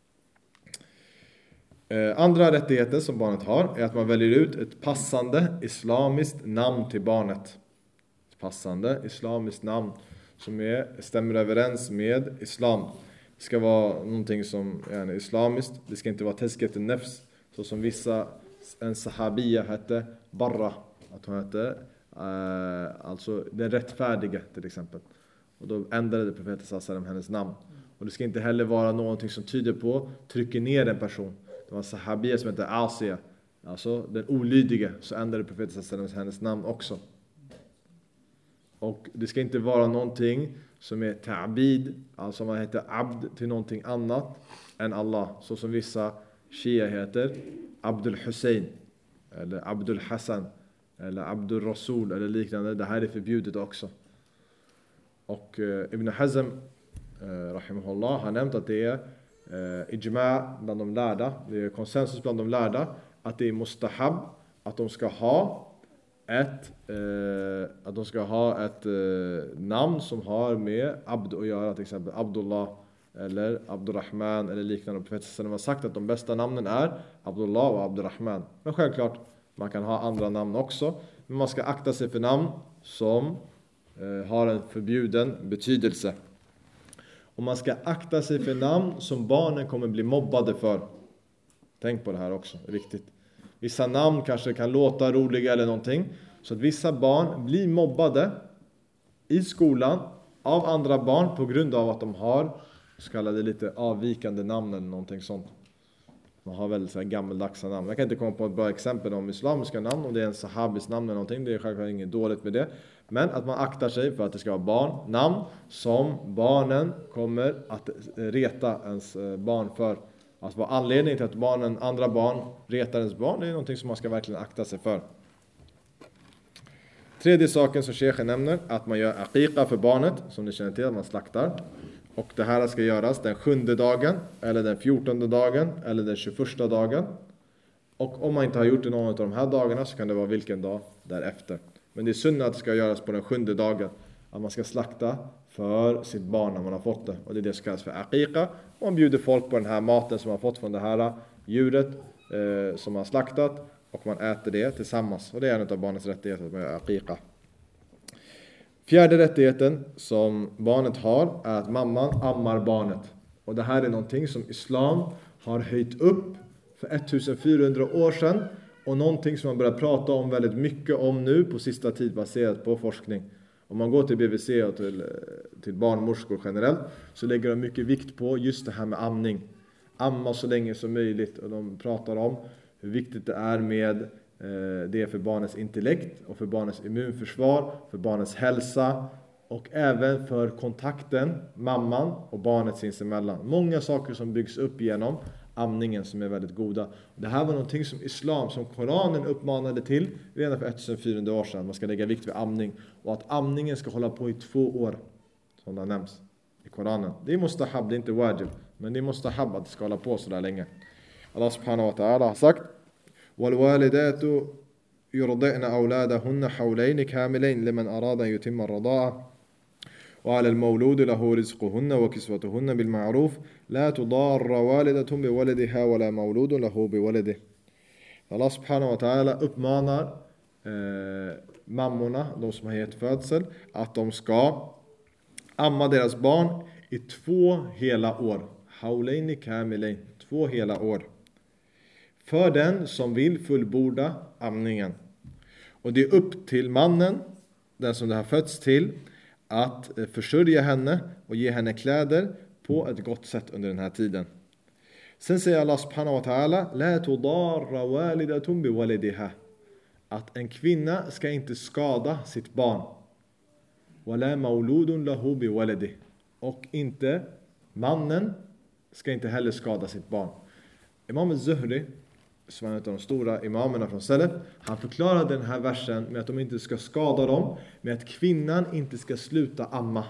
Andra rättigheter som barnet har är att man väljer ut ett passande islamiskt namn till barnet. Ett passande islamiskt namn som stämmer överens med islam. Det ska vara någonting som är islamiskt. Det ska inte vara tezkiyat an-nafs, så som en sahabiya hette Barra, att hon hette alltså den rättfärdiga till exempel. Och då ändrade profeten sallallahu hennes namn. Och det ska inte heller vara någonting som tyder på trycker ner en person. Det var en sahabiya som hette Asiya, alltså den olydige, så ändrade profeten sallallahu hennes namn också. Och det ska inte vara någonting som är ta'bid, alltså man heter abd till någonting annat än Allah. Så som vissa shia heter Abdul Hussein, eller Abdul Hassan, eller Abdul Rasul, eller liknande. Det här är förbjudet också. Och Ibn Hazm, rahimahullah, har nämnt att det är ijma' bland de lärda, det är konsensus bland de lärda, att det är mustahab att de ska ha ett namn som har med abd att göra, till exempel Abdullah eller Abdurrahman eller liknande. Profeten har sagt att de bästa namnen är Abdullah och Abdurrahman. Men självklart, man kan ha andra namn också, men man ska akta sig för namn som har en förbjuden betydelse. Och man ska akta sig för namn som barnen kommer bli mobbade för. Tänk på det här också, det är viktigt. Vissa namn kanske kan låta roliga eller någonting, så att vissa barn blir mobbade i skolan av andra barn på grund av att de har så kallade lite avvikande namn eller någonting sånt. Man har väldigt så här gammaldags namn. Jag kan inte komma på ett bra exempel om islamiska namn, om det är en sahabis namn eller någonting, det är självklart inget dåligt med det. Men att man aktar sig för att det ska vara namn som barnen kommer att reta ens barn för. Alltså vad anledningen till att andra barn retar ens barn, det är någonting som man ska verkligen akta sig för. Tredje saken som Sheikh nämner, att man gör aqiqa för barnet, som ni känner till, att man slaktar. Och det här ska göras den 7:e dagen, eller den 14:e dagen, eller den 21:a dagen. Och om man inte har gjort det någon av de här dagarna, så kan det vara vilken dag därefter. Men det är sunna att det ska göras på den 7:e dagen. Att man ska slakta för sitt barn när man har fått det. Och det är det som kallas för aqiqa. Och man bjuder folk på den här maten som man har fått från det här djuret som man har slaktat. och man äter det tillsammans. Och det är en av barnets rättigheter med aqiqa. Fjärde rättigheten som barnet har är att mamman ammar barnet. Och det här är någonting som islam har höjt upp för 1400 år sedan. Och någonting som man börjar prata om väldigt mycket om nu på sista tid baserat på forskning. Om man går till BVC och till barnmorskor generellt så lägger de mycket vikt på just det här med amning. Amma så länge som möjligt, och de pratar om hur viktigt det är med det för barnets intellekt och för barnets immunförsvar, för barnets hälsa och även för kontakten mamman och barnet sinsemellan. Många saker som byggs upp genom amningen som är väldigt goda. Det här var någonting som islam, som Koranen uppmanade till redan för 1400 år sedan. Man ska lägga vikt vid amning och att amningen ska hålla på i 2 år, som det nämns i Koranen. Det är mustahab, det är inte wajib, men det är mustahab att det ska hålla på så där länge. Allah subhanahu wa ta'ala har sagt: وَالْوَالِدَاتُ يُرْضِعْنَ أَوْلَادَهُنَّ حَوْلَيْنِ كَامِلَيْنِ لِمَنْ أَرَادَ أَنْ يُتِمَّ الرَّضَاعَةَ وعلى المولود له رزقهن وكسوتهن بالمعروف لا تضار والدة بولدها ولا مولود له بولده. Allah subhanahu wa ta'ala uppmanar mammorna, de som har gett födsel, att de ska amma deras barn i 2 hela år. Haulaini kamilain, 2 hela år. För den som vill fullborda amningen. Och det är upp till mannen, den som det har fötts till, att försörja henne och ge henne kläder på ett gott sätt under den här tiden. Sen säger Allah subhanahu wa ta'ala: La tudarra walidatun bi walidiha. Att en kvinna ska inte skada sitt barn. Wala mauludun lahu bi walidi. Och inte mannen ska inte heller skada sitt barn. Imam al-Zuhri, som är en av de stora imamerna från Salaf, han förklarade den här versen med att de inte ska skada dem, med att kvinnan inte ska sluta amma.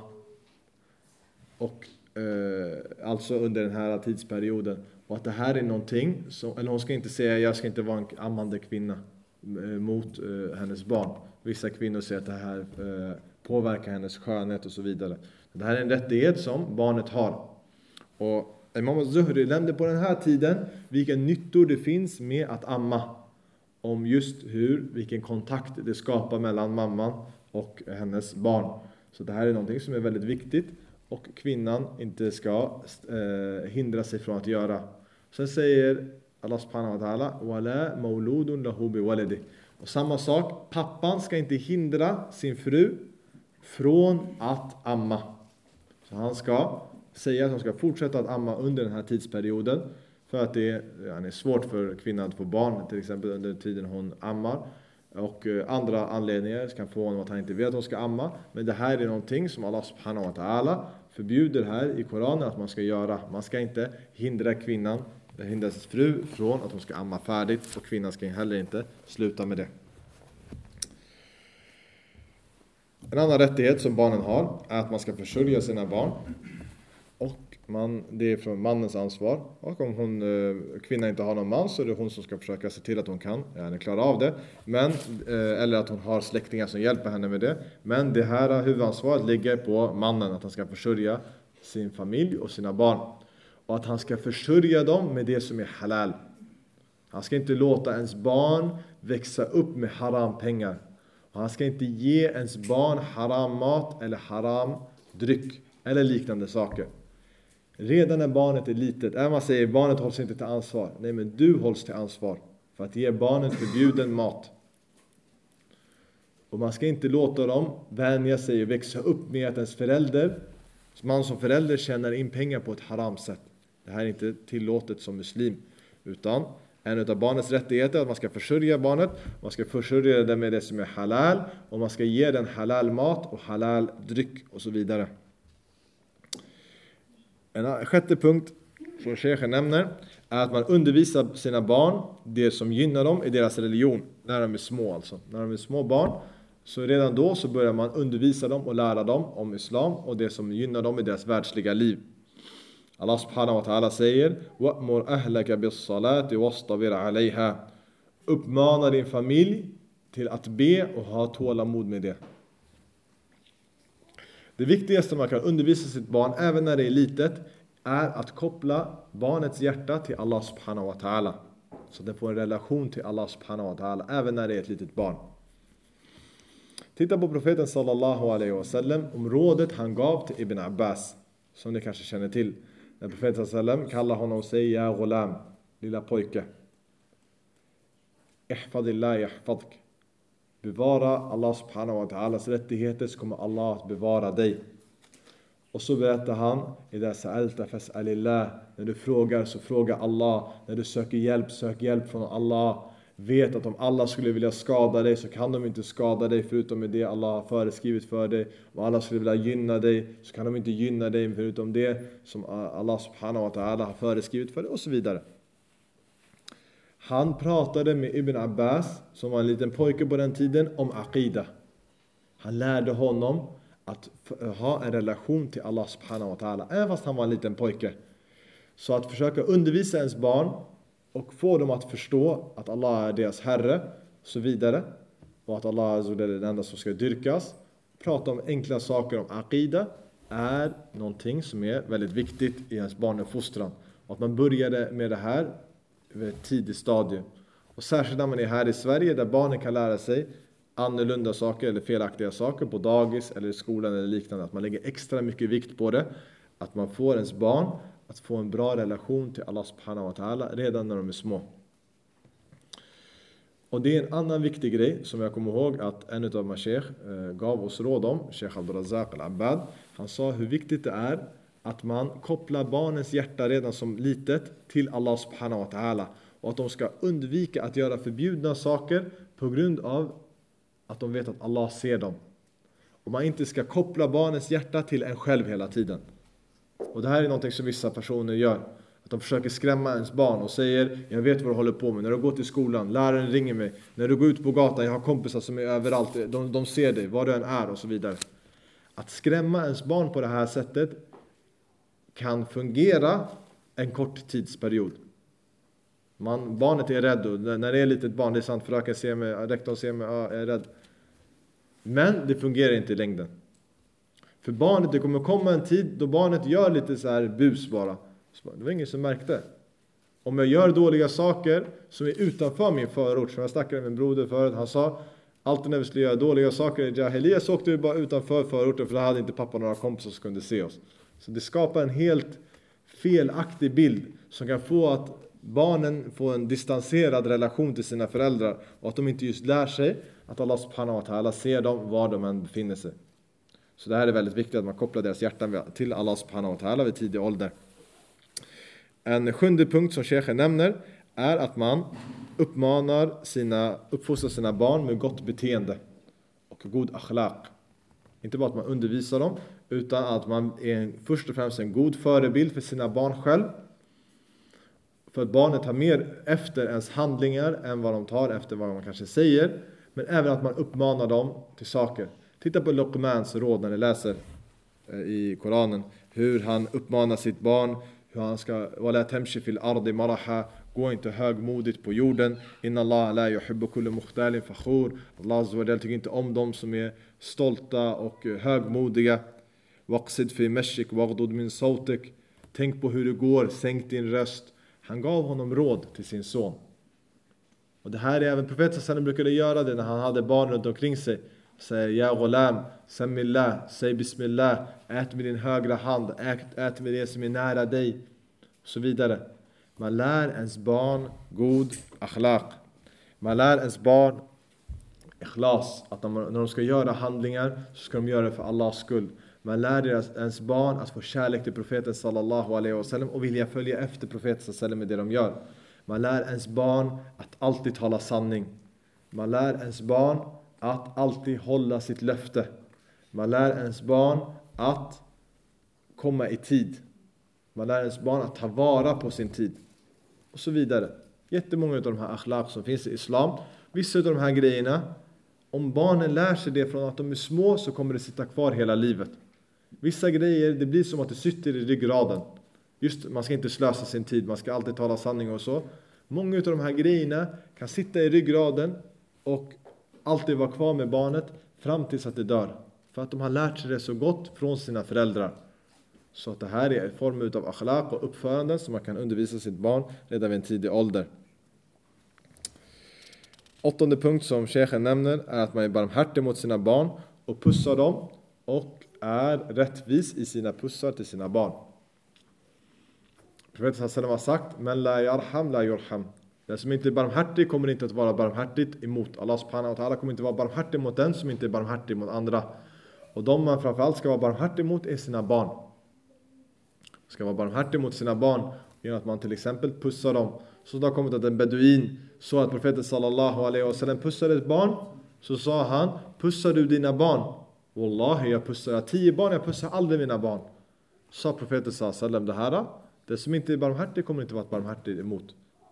Och alltså under den här tidsperioden. Och att det här är någonting som, eller hon ska inte säga: jag ska inte vara en ammande kvinna mot hennes barn. Vissa kvinnor säger att det här påverkar hennes skönhet och så vidare. Det här är en rättighet som barnet har. Och Imam al-Zuhri nämnde på den här tiden vilka nyttor det finns med att amma. Om just vilken kontakt det skapar mellan mamman och hennes barn. Så det här är någonting som är väldigt viktigt och kvinnan inte ska hindra sig från att göra. Sen säger Allah subhanahu wa ta'ala: Wala mauludun lahu bi walidi. Och samma sak, pappan ska inte hindra sin fru från att amma. Så han ska säga att hon ska fortsätta att amma under den här tidsperioden, för att det är svårt för kvinnan att få barn, till exempel under tiden hon ammar. Och andra anledningar kan få honom att han inte vet att hon ska amma. Men det här är någonting som Allah subhanahu wa ta'ala förbjuder här i Koranen att man ska göra. Man ska inte hindra kvinnan, hindra sin fru från att hon ska amma färdigt, och kvinnan ska heller inte sluta med det. En annan rättighet som barnen har är att man ska försörja sina barn. Och det är från mannens ansvar. Och om kvinnan inte har någon man, så är det hon som ska försöka se till att hon kan klara av det. Eller att hon har släktingar som hjälper henne med det. Men det här huvudansvaret ligger på mannen, att han ska försörja sin familj och sina barn. Och att han ska försörja dem med det som är halal. Han ska inte låta ens barn växa upp med haram pengar. Och han ska inte ge ens barn haram mat eller haram dryck eller liknande saker. Redan när barnet är litet, även man säger barnet hålls inte till ansvar. Nej, men du hålls till ansvar för att ge barnet förbjuden mat. Och man ska inte låta dem vänja sig och växa upp med att ens förälder, man som förälder, tjänar in pengar på ett haram sätt. Det här är inte tillåtet som muslim, utan en av barnets rättigheter är att man ska försörja barnet. Man ska försörja det med det som är halal, och man ska ge den halal mat och halal dryck och så vidare. En sjätte punkt som Sheikhen nämner är att man undervisar sina barn det som gynnar dem i deras religion när de är små. Alltså när de är små barn, så redan då så börjar man undervisa dem och lära dem om islam och det som gynnar dem i deras världsliga liv. Allah subhanahu wa ta'ala säger: وَأْمُرْ أَهْلَكَ بِالصَّلَاةِ وَاسْطَبِرْ عَلَيْهَا. Uppmana din familj till att be och ha tålamod med det. Det viktigaste man kan undervisa sitt barn, även när det är litet, är att koppla barnets hjärta till Allah subhanahu wa ta'ala. Så att den får en relation till Allah subhanahu wa ta'ala, även när det är ett litet barn. Titta på profeten sallallahu alaihi wasallam om rådet han gav till Ibn Abbas, som ni kanske känner till. När profeten sallallahu alaihi wasallam kallar honom och säger ja ghulam, lilla pojke. Ihfadillah yahfadk. Bevara Allah subhanahu wa ta'alas rättigheter, så kommer Allah att bevara dig. Och så berättar han, idha sa'alta fas'alillah, när du frågar så fråga Allah, när du söker hjälp, sök hjälp från Allah. Vet att om alla skulle vilja skada dig så kan de inte skada dig förutom med det Allah har föreskrivit för dig. Om alla skulle vilja gynna dig så kan de inte gynna dig förutom det som Allah subhanahu wa ta'ala har föreskrivit för dig, och så vidare. Han pratade med Ibn Abbas, som var en liten pojke på den tiden, om aqida. Han lärde honom att ha en relation till Allah subhanahu wa ta'ala, även fast han var en liten pojke. Så att försöka undervisa ens barn och få dem att förstå att Allah är deras Herre, och så vidare. Och att Allah är den enda som ska dyrkas. Prata om enkla saker om aqida är någonting som är väldigt viktigt i ens barnuppfostran. Och att man började med det här vid ett tidigt stadium. Och särskilt när man är här i Sverige, där barnen kan lära sig annorlunda saker eller felaktiga saker på dagis eller i skolan eller liknande. Att man lägger extra mycket vikt på det. Att man får ens barn att få en bra relation till Allah subhanahu wa ta'ala redan när de är små. Och det är en annan viktig grej som jag kommer ihåg att en av Masheikh gav oss råd om, Sheikh Abdurrazzaq al-Abbad. Han sa hur viktigt det är att man kopplar barnens hjärta redan som litet till Allah subhanahu wa ta'ala. Och att de ska undvika att göra förbjudna saker på grund av att de vet att Allah ser dem. Och man inte ska koppla barnens hjärta till en själv hela tiden. Och det här är något som vissa personer gör. Att de försöker skrämma ens barn och säger, jag vet vad du håller på med. När du går till skolan, läraren ringer mig. När du går ut på gatan, jag har kompisar som är överallt. De ser dig, var du än är och så vidare. Att skrämma ens barn på det här sättet kan fungera en kort tidsperiod. Barnet är rädd, och när det är ett litet barn, det är sant, fröken ser mig, rektorn ser mig, jag är rädd. Men det fungerar inte i längden. För barnet, det kommer komma en tid då barnet gör lite så här bus bara. Det var ingen som märkte. Om jag gör dåliga saker som är utanför min förort, som jag snackade med min broder förut, han sa, alltid när vi skulle göra dåliga saker i Jahiliya så åkte vi bara utanför förorten, för då hade inte pappa några kompisar som kunde se oss. Så det skapar en helt felaktig bild som kan få att barnen får en distanserad relation till sina föräldrar, och att de inte just lär sig att Allah subhanahu wa ta'ala ser dem var de än befinner sig. Så det här är väldigt viktigt, att man kopplar deras hjärtan till Allah subhanahu wa ta'ala vid tidig ålder. En sjunde punkt som Sheikhen nämner är att man uppfostrar sina barn med gott beteende och god akhlaq. Inte bara att man undervisar dem, utan att man är först och främst en god förebild för sina barn själv. För att barnet tar mer efter ens handlingar än vad de tar efter vad man kanske säger. Men även att man uppmanar dem till saker. Titta på Luqmans råd när ni läser i Koranen. Hur han uppmanar sitt barn. Hur han ska wala tamshi fil ardi maraha. Gå inte högmodigt på jorden. Inna Allah la yuhibbu kullu mukhtalin fakhur. Allah azza wa jalla tycker inte om dem som är stolta och högmodiga. Waqsid fi mashik waghdud min sautik. Tänk på hur det går, sänk din röst. Han gav honom råd till sin son. Och det här är även profeten brukade göra det när han hade barn runt omkring sig. Säg ja ghulam, samillah, säg bismillah, ät med din högra hand, ät med det som är nära dig, och så vidare. Man lär ens barn god akhlaq. Man lär ens barn ikhlas, att när de ska göra handlingar så ska de göra det för Allahs skull. Man lär ens barn att få kärlek till profeten sallallahu alaihi wasallam och vilja följa efter profeten sallallahu alaihi wasallam med det de gör. Man lär ens barn att alltid tala sanning. Man lär ens barn att alltid hålla sitt löfte. Man lär ens barn att komma i tid. Man lär ens barn att ta vara på sin tid. Och så vidare. Jättemånga av de här akhlaq som finns i islam. Vissa av de här grejerna, om barnen lär sig det från att de är små, så kommer det sitta kvar hela livet. Vissa grejer, det blir som att det sitter i ryggraden. Just, man ska inte slösa sin tid, man ska alltid tala sanning och så. Många av de här grejerna kan sitta i ryggraden och alltid vara kvar med barnet fram tills att det dör. För att de har lärt sig det så gott från sina föräldrar. Så att det här är en form av akhlaq och uppföranden som man kan undervisa sitt barn redan vid en tidig ålder. 8:e punkt som Sheikhen nämner är att man är barmhärtig mot sina barn och pussar dem och är rättvis i sina pussar till sina barn. Profeten sallallahu har sagt: "Men la yarham la yurham." Den som inte är barmhärtig kommer inte att vara barmhärtig emot Allah subhanahu wa ta'ala, kommer inte vara barmhärtig mot den som inte är barmhärtig mot andra. Och de man framförallt ska vara barmhärtig mot är sina barn. Ska vara barmhärtig mot sina barn genom att man till exempel pussar dem. Så det har kommit att en beduin så att profeten sallallahu alaihi wasallam pussade ett barn, så sa han: "Pussar du dina barn?" "Wallahi, jag pussar 10 barn, jag pussar aldrig mina barn." Sa profeten sallallahu alaihi wasallam det här: det som inte är barmhärtig kommer inte vara barmhärtig emot.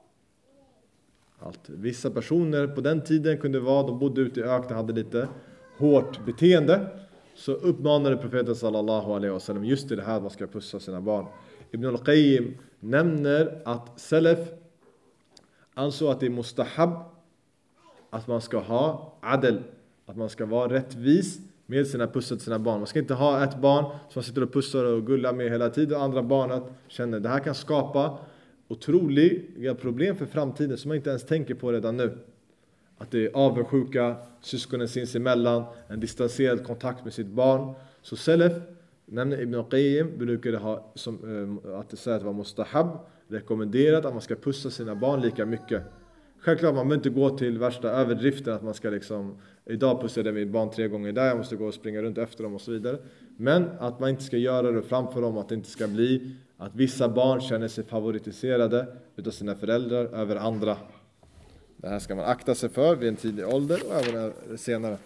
Allt. Vissa personer på den tiden kunde vara, de bodde ute i öknen, hade lite hårt beteende. Så uppmanade profeten sallallahu alaihi wasallam just i det här, man ska pussa sina barn. Ibn al-Qayyim nämner att Salaf ansåg att det är mustahab att man ska ha adel, att man ska vara rättvis med sina pussar till sina barn. Man ska inte ha ett barn som sitter och pussar och gullar med hela tiden och andra barnet känner. Det här kan skapa otroliga problem för framtiden som man inte ens tänker på redan nu. Att det är avundsjuka, syskonen sinsemellan, en distanserad kontakt med sitt barn. Så Salaf, nämner Ibn al-Qayyim, brukade ha som, att det säger att det var mustahab, rekommenderat att man ska pussa sina barn lika mycket. Självklart man behöver inte gå till värsta överdriften att man ska liksom, idag pussar jag mitt barn 3 gånger där, jag måste gå och springa runt efter dem och så vidare. Men att man inte ska göra det framför dem, att det inte ska bli att vissa barn känner sig favoritiserade utav sina föräldrar över andra. Det här ska man akta sig för vid en tidig ålder och även senare.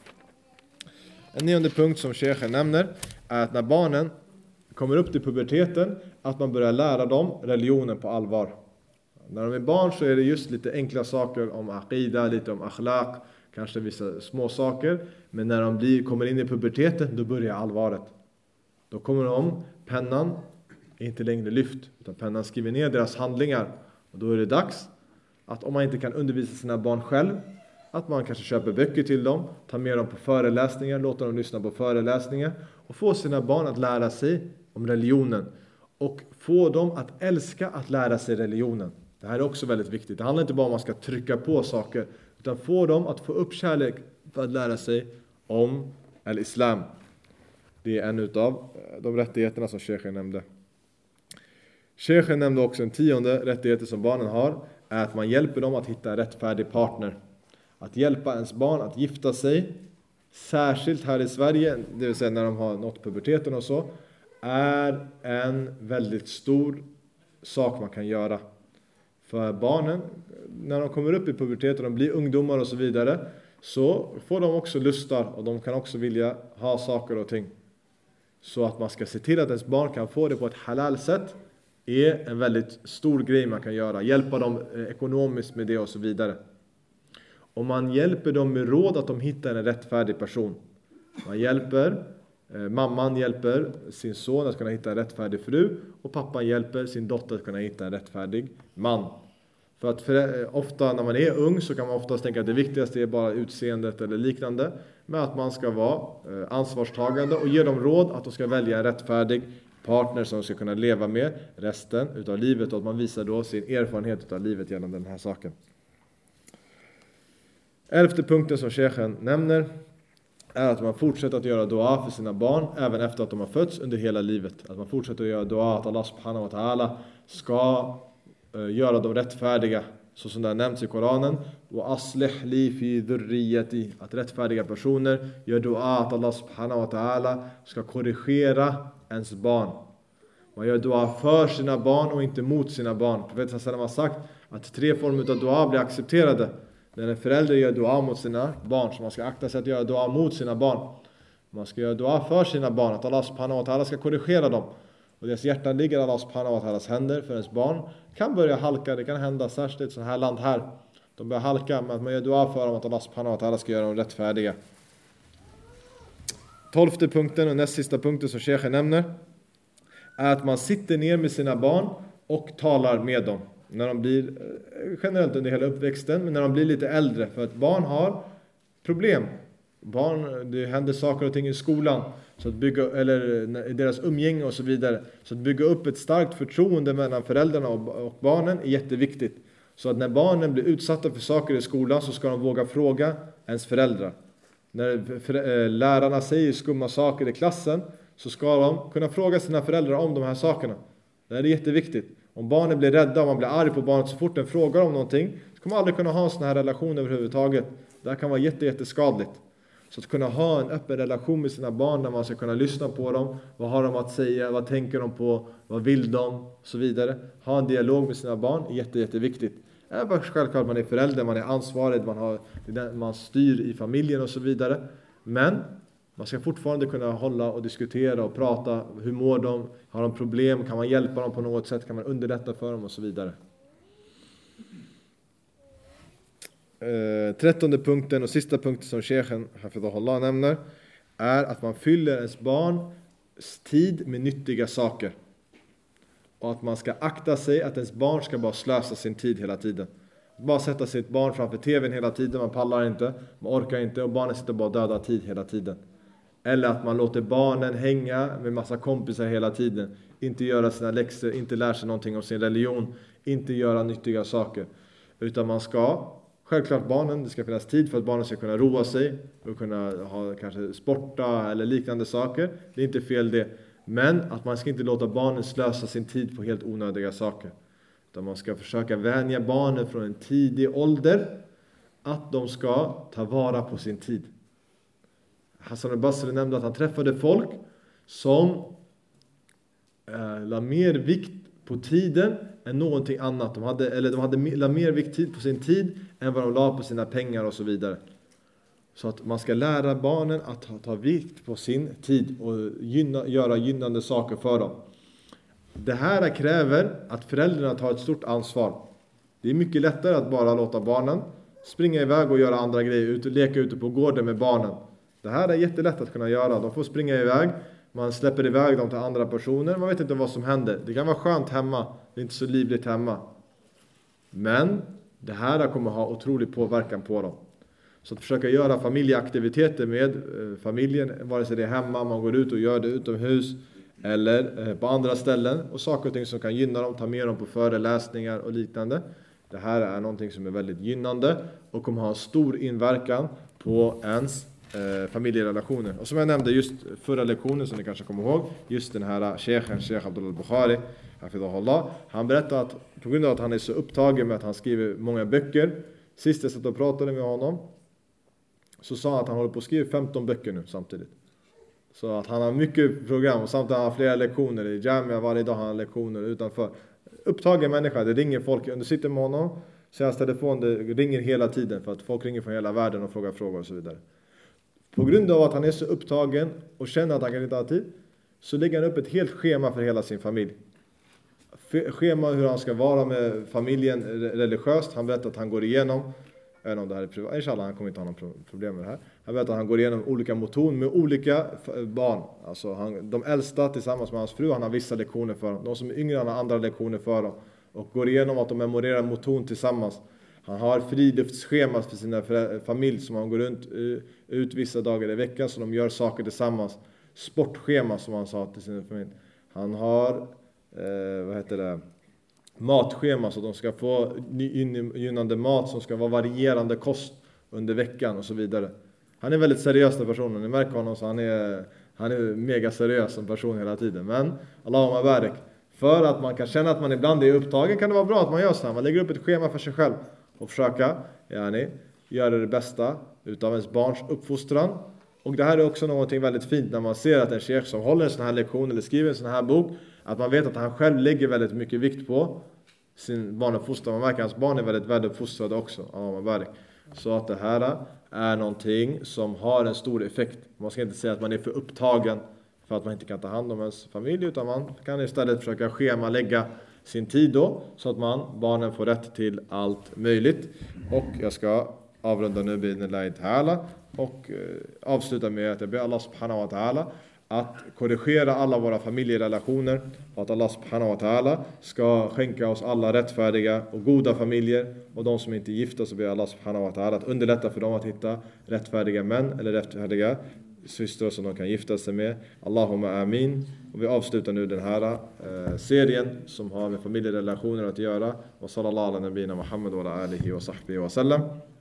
En 9:e punkt som Sheikhen nämner är att när barnen kommer upp till puberteten, att man börjar lära dem religionen på allvar. När de är barn så är det just lite enkla saker om aqida, lite om akhlaq, kanske vissa små saker. Men när de kommer in i puberteten, då börjar allvaret. Då kommer pennan är inte längre lyft, utan pennan skriver ner deras handlingar. Och då är det dags att om man inte kan undervisa sina barn själv, att man kanske köper böcker till dem, tar med dem på föreläsningar, låter dem lyssna på föreläsningar och få sina barn att lära sig om religionen. Och få dem att älska att lära sig religionen. Det här är också väldigt viktigt. Det handlar inte bara om att man ska trycka på saker, utan få dem att få upp kärlek för att lära sig om al-Islam. Det är en av de rättigheterna som Sheikhen nämnde. Sheikhen nämnde också en 10:e rättighet som barnen har, är att man hjälper dem att hitta en rättfärdig partner. Att hjälpa ens barn att gifta sig, särskilt här i Sverige, det vill säga när de har nått puberteten och så, är en väldigt stor sak man kan göra. För barnen, när de kommer upp i puberteten och de blir ungdomar och så vidare, så får de också lustar och de kan också vilja ha saker och ting. Så att man ska se till att ens barn kan få det på ett halal sätt är en väldigt stor grej man kan göra. Hjälpa dem ekonomiskt med det och så vidare. Om man hjälper dem med råd att de hittar en rättfärdig person. Mamman hjälper sin son att kunna hitta en rättfärdig fru och pappan hjälper sin dotter att kunna hitta en rättfärdig man. För att ofta när man är ung så kan man oftast tänka att det viktigaste är bara utseendet eller liknande. Men att man ska vara ansvarstagande och ge dem råd att de ska välja en rättfärdig partner som de ska kunna leva med resten utav livet. Och att man visar då sin erfarenhet utav livet genom den här saken. 11:e punkten som Sheikhen nämner är att man fortsätter att göra dua för sina barn även efter att de har fötts under hela livet. Att man fortsätter att göra dua att Allah subhanahu wa ta'ala ska göra dem rättfärdiga, så som det har nämnts i Koranen. Wa aslih li fi dhurriyyati, att rättfärdiga personer gör dua att Allah subhanahu wa ta'ala ska korrigera ens barn. Man gör dua för sina barn och inte mot sina barn. Profeten sallallahu har sagt att 3 former av dua blir accepterade. När en förälder gör dua mot sina barn, så man ska akta sig att göra dua mot sina barn. Man ska göra dua för sina barn, att Allah subhanahu wa ta'ala ska korrigera dem. Och deras hjärtan ligger i Allah subhanahu wa ta'alas händer, för ens barn kan börja halka, det kan hända särskilt i ett sånt här land här. De börjar halka, men att man gör dua för dem att Allah subhanahu wa ta'ala ska göra dem rättfärdiga. 12:e punkten och näst sista punkten som Sheikhen nämner är att man sitter ner med sina barn och talar med dem. När de blir, generellt under hela uppväxten, men när de blir lite äldre. För att barn har problem. Det händer saker och ting i skolan. Så att eller i deras umgänge och så vidare. Så att bygga upp ett starkt förtroende mellan föräldrarna och barnen är jätteviktigt. Så att när barnen blir utsatta för saker i skolan så ska de våga fråga ens föräldrar. När lärarna säger skumma saker i klassen så ska de kunna fråga sina föräldrar om de här sakerna. Det här är jätteviktigt. Om barnen blir rädda och man blir arg på barnet så fort den frågar om någonting så kommer man aldrig kunna ha en sån här relation överhuvudtaget. Det här kan vara jätteskadligt. Så att kunna ha en öppen relation med sina barn där man ska kunna lyssna på dem. Vad har de att säga? Vad tänker de på? Vad vill de? Och så vidare. Ha en dialog med sina barn är jätteviktigt. Självklart man är förälder, man är ansvarig, man styr i familjen och så vidare. Men man ska fortfarande kunna hålla och diskutera och prata. Hur mår de? Har de problem? Kan man hjälpa dem på något sätt? Kan man underlätta för dem och så vidare? 13:e punkten och sista punkten som Sheikhen Hafidhullah nämner är att man fyller ens barns tid med nyttiga saker. Och att man ska akta sig att ens barn ska bara slösa sin tid hela tiden. Bara sätta sitt barn framför tvn hela tiden, man pallar inte, man orkar inte och barnen sitter bara och dödar tid hela tiden. Eller att man låter barnen hänga med massa kompisar hela tiden. Inte göra sina läxor, inte lära sig någonting om sin religion, inte göra nyttiga saker. Utan man ska, självklart barnen, det ska finnas tid för att barnen ska kunna roa sig och kunna ha kanske sporta eller liknande saker. Det är inte fel det. Men att man ska inte låta barnen slösa sin tid på helt onödiga saker. Utan man ska försöka vänja barnen från en tidig ålder att de ska ta vara på sin tid. Hassan al-Basri nämnde att han träffade folk som la mer vikt på tiden än någonting annat. De la mer vikt på sin tid än vad de la på sina pengar och så vidare. Så att man ska lära barnen att ta vikt på sin tid och göra gynnande saker för dem. Det här kräver att föräldrarna tar ett stort ansvar. Det är mycket lättare att bara låta barnen springa iväg och göra andra grejer, leka ute på gården med barnen. Det här är jättelätt att kunna göra. De får springa iväg, man släpper iväg dem till andra personer, man vet inte vad som händer. Det kan vara skönt hemma, det är inte så livligt hemma. Men det här kommer ha otrolig påverkan på dem. Så att försöka göra familjeaktiviteter med familjen, vare sig det är hemma, man går ut och gör det utomhus eller på andra ställen. Och saker och ting som kan gynna dem, ta med dem på föreläsningar och liknande. Det här är någonting som är väldigt gynnande och kommer ha en stor inverkan på ens familjerelationer. Och som jag nämnde just förra lektionen som ni kanske kommer ihåg, just den här Sheikh Abdullah Bukhari, Hafidhullah, han berättade att på grund av att han är så upptagen med att han skriver många böcker, sist jag satt och pratade med honom så sa han att han håller på att skriva 15 böcker nu samtidigt. Så att han har mycket program och samtidigt har han flera lektioner i Jamia, varje dag har han lektioner utanför. Upptagen människa, det ringer folk, du sitter med honom, så hans telefon det ringer hela tiden för att folk ringer från hela världen och frågar frågor och så vidare. På grund av att han är så upptagen och känner att han kan inte ha tid så lägger han upp ett helt schema för hela sin familj. Schema hur han ska vara med familjen religiöst. Han berättar att han går igenom, även om det här är privat, inshallah han kommer inte ha någon problem med det här. Han berättar att han går igenom olika moton med olika barn. Alltså de äldsta tillsammans med hans fru, han har vissa lektioner för dem. De som är yngre han har andra lektioner för dem. Och går igenom att de memorerar moton tillsammans. Han har friluftsschema för sina familj som han går runt ut vissa dagar i veckan så de gör saker tillsammans. Sportschema som han sa till sin familj. Han har matschema så de ska få gynnande mat som ska vara varierande kost under veckan och så vidare. Han är väldigt seriös den personen. Ni märker honom så han är mega seriös som person hela tiden. Men Allahumma barik. För att man kan känna att man ibland är upptagen kan det vara bra att man gör så här. Man lägger upp ett schema för sig själv och försöka göra det bästa utav ens barns uppfostran. Och det här är också någonting väldigt fint när man ser att en sheikh som håller en sån här lektion eller skriver en sån här bok, att man vet att han själv lägger väldigt mycket vikt på sin barnuppfostran. Man märker att hans barn är väldigt väluppfostrade också. Så att det här är någonting som har en stor effekt. Man ska inte säga att man är för upptagen för att man inte kan ta hand om ens familj, utan man kan istället försöka schemalägga sin tid då, så att barnen får rätt till allt möjligt. Och jag ska avrunda nu bi'idhnillahi ta'ala och avsluta med att jag ber Allah subhanahu wa ta'ala att korrigera alla våra familjerelationer och att Allah subhanahu wa ta'ala ska skänka oss alla rättfärdiga och goda familjer, och de som inte är gifta så ber Allah subhanahu wa ta'ala att underlätta för dem att hitta rättfärdiga män eller rättfärdiga systrar som de kan gifta sig med. Allahumma amin. Och vi avslutar nu den här serien som har med familjerelationer att göra. Och sallallahu ala nabina Muhammad wa ala alihi wa sahbihi wa sallam.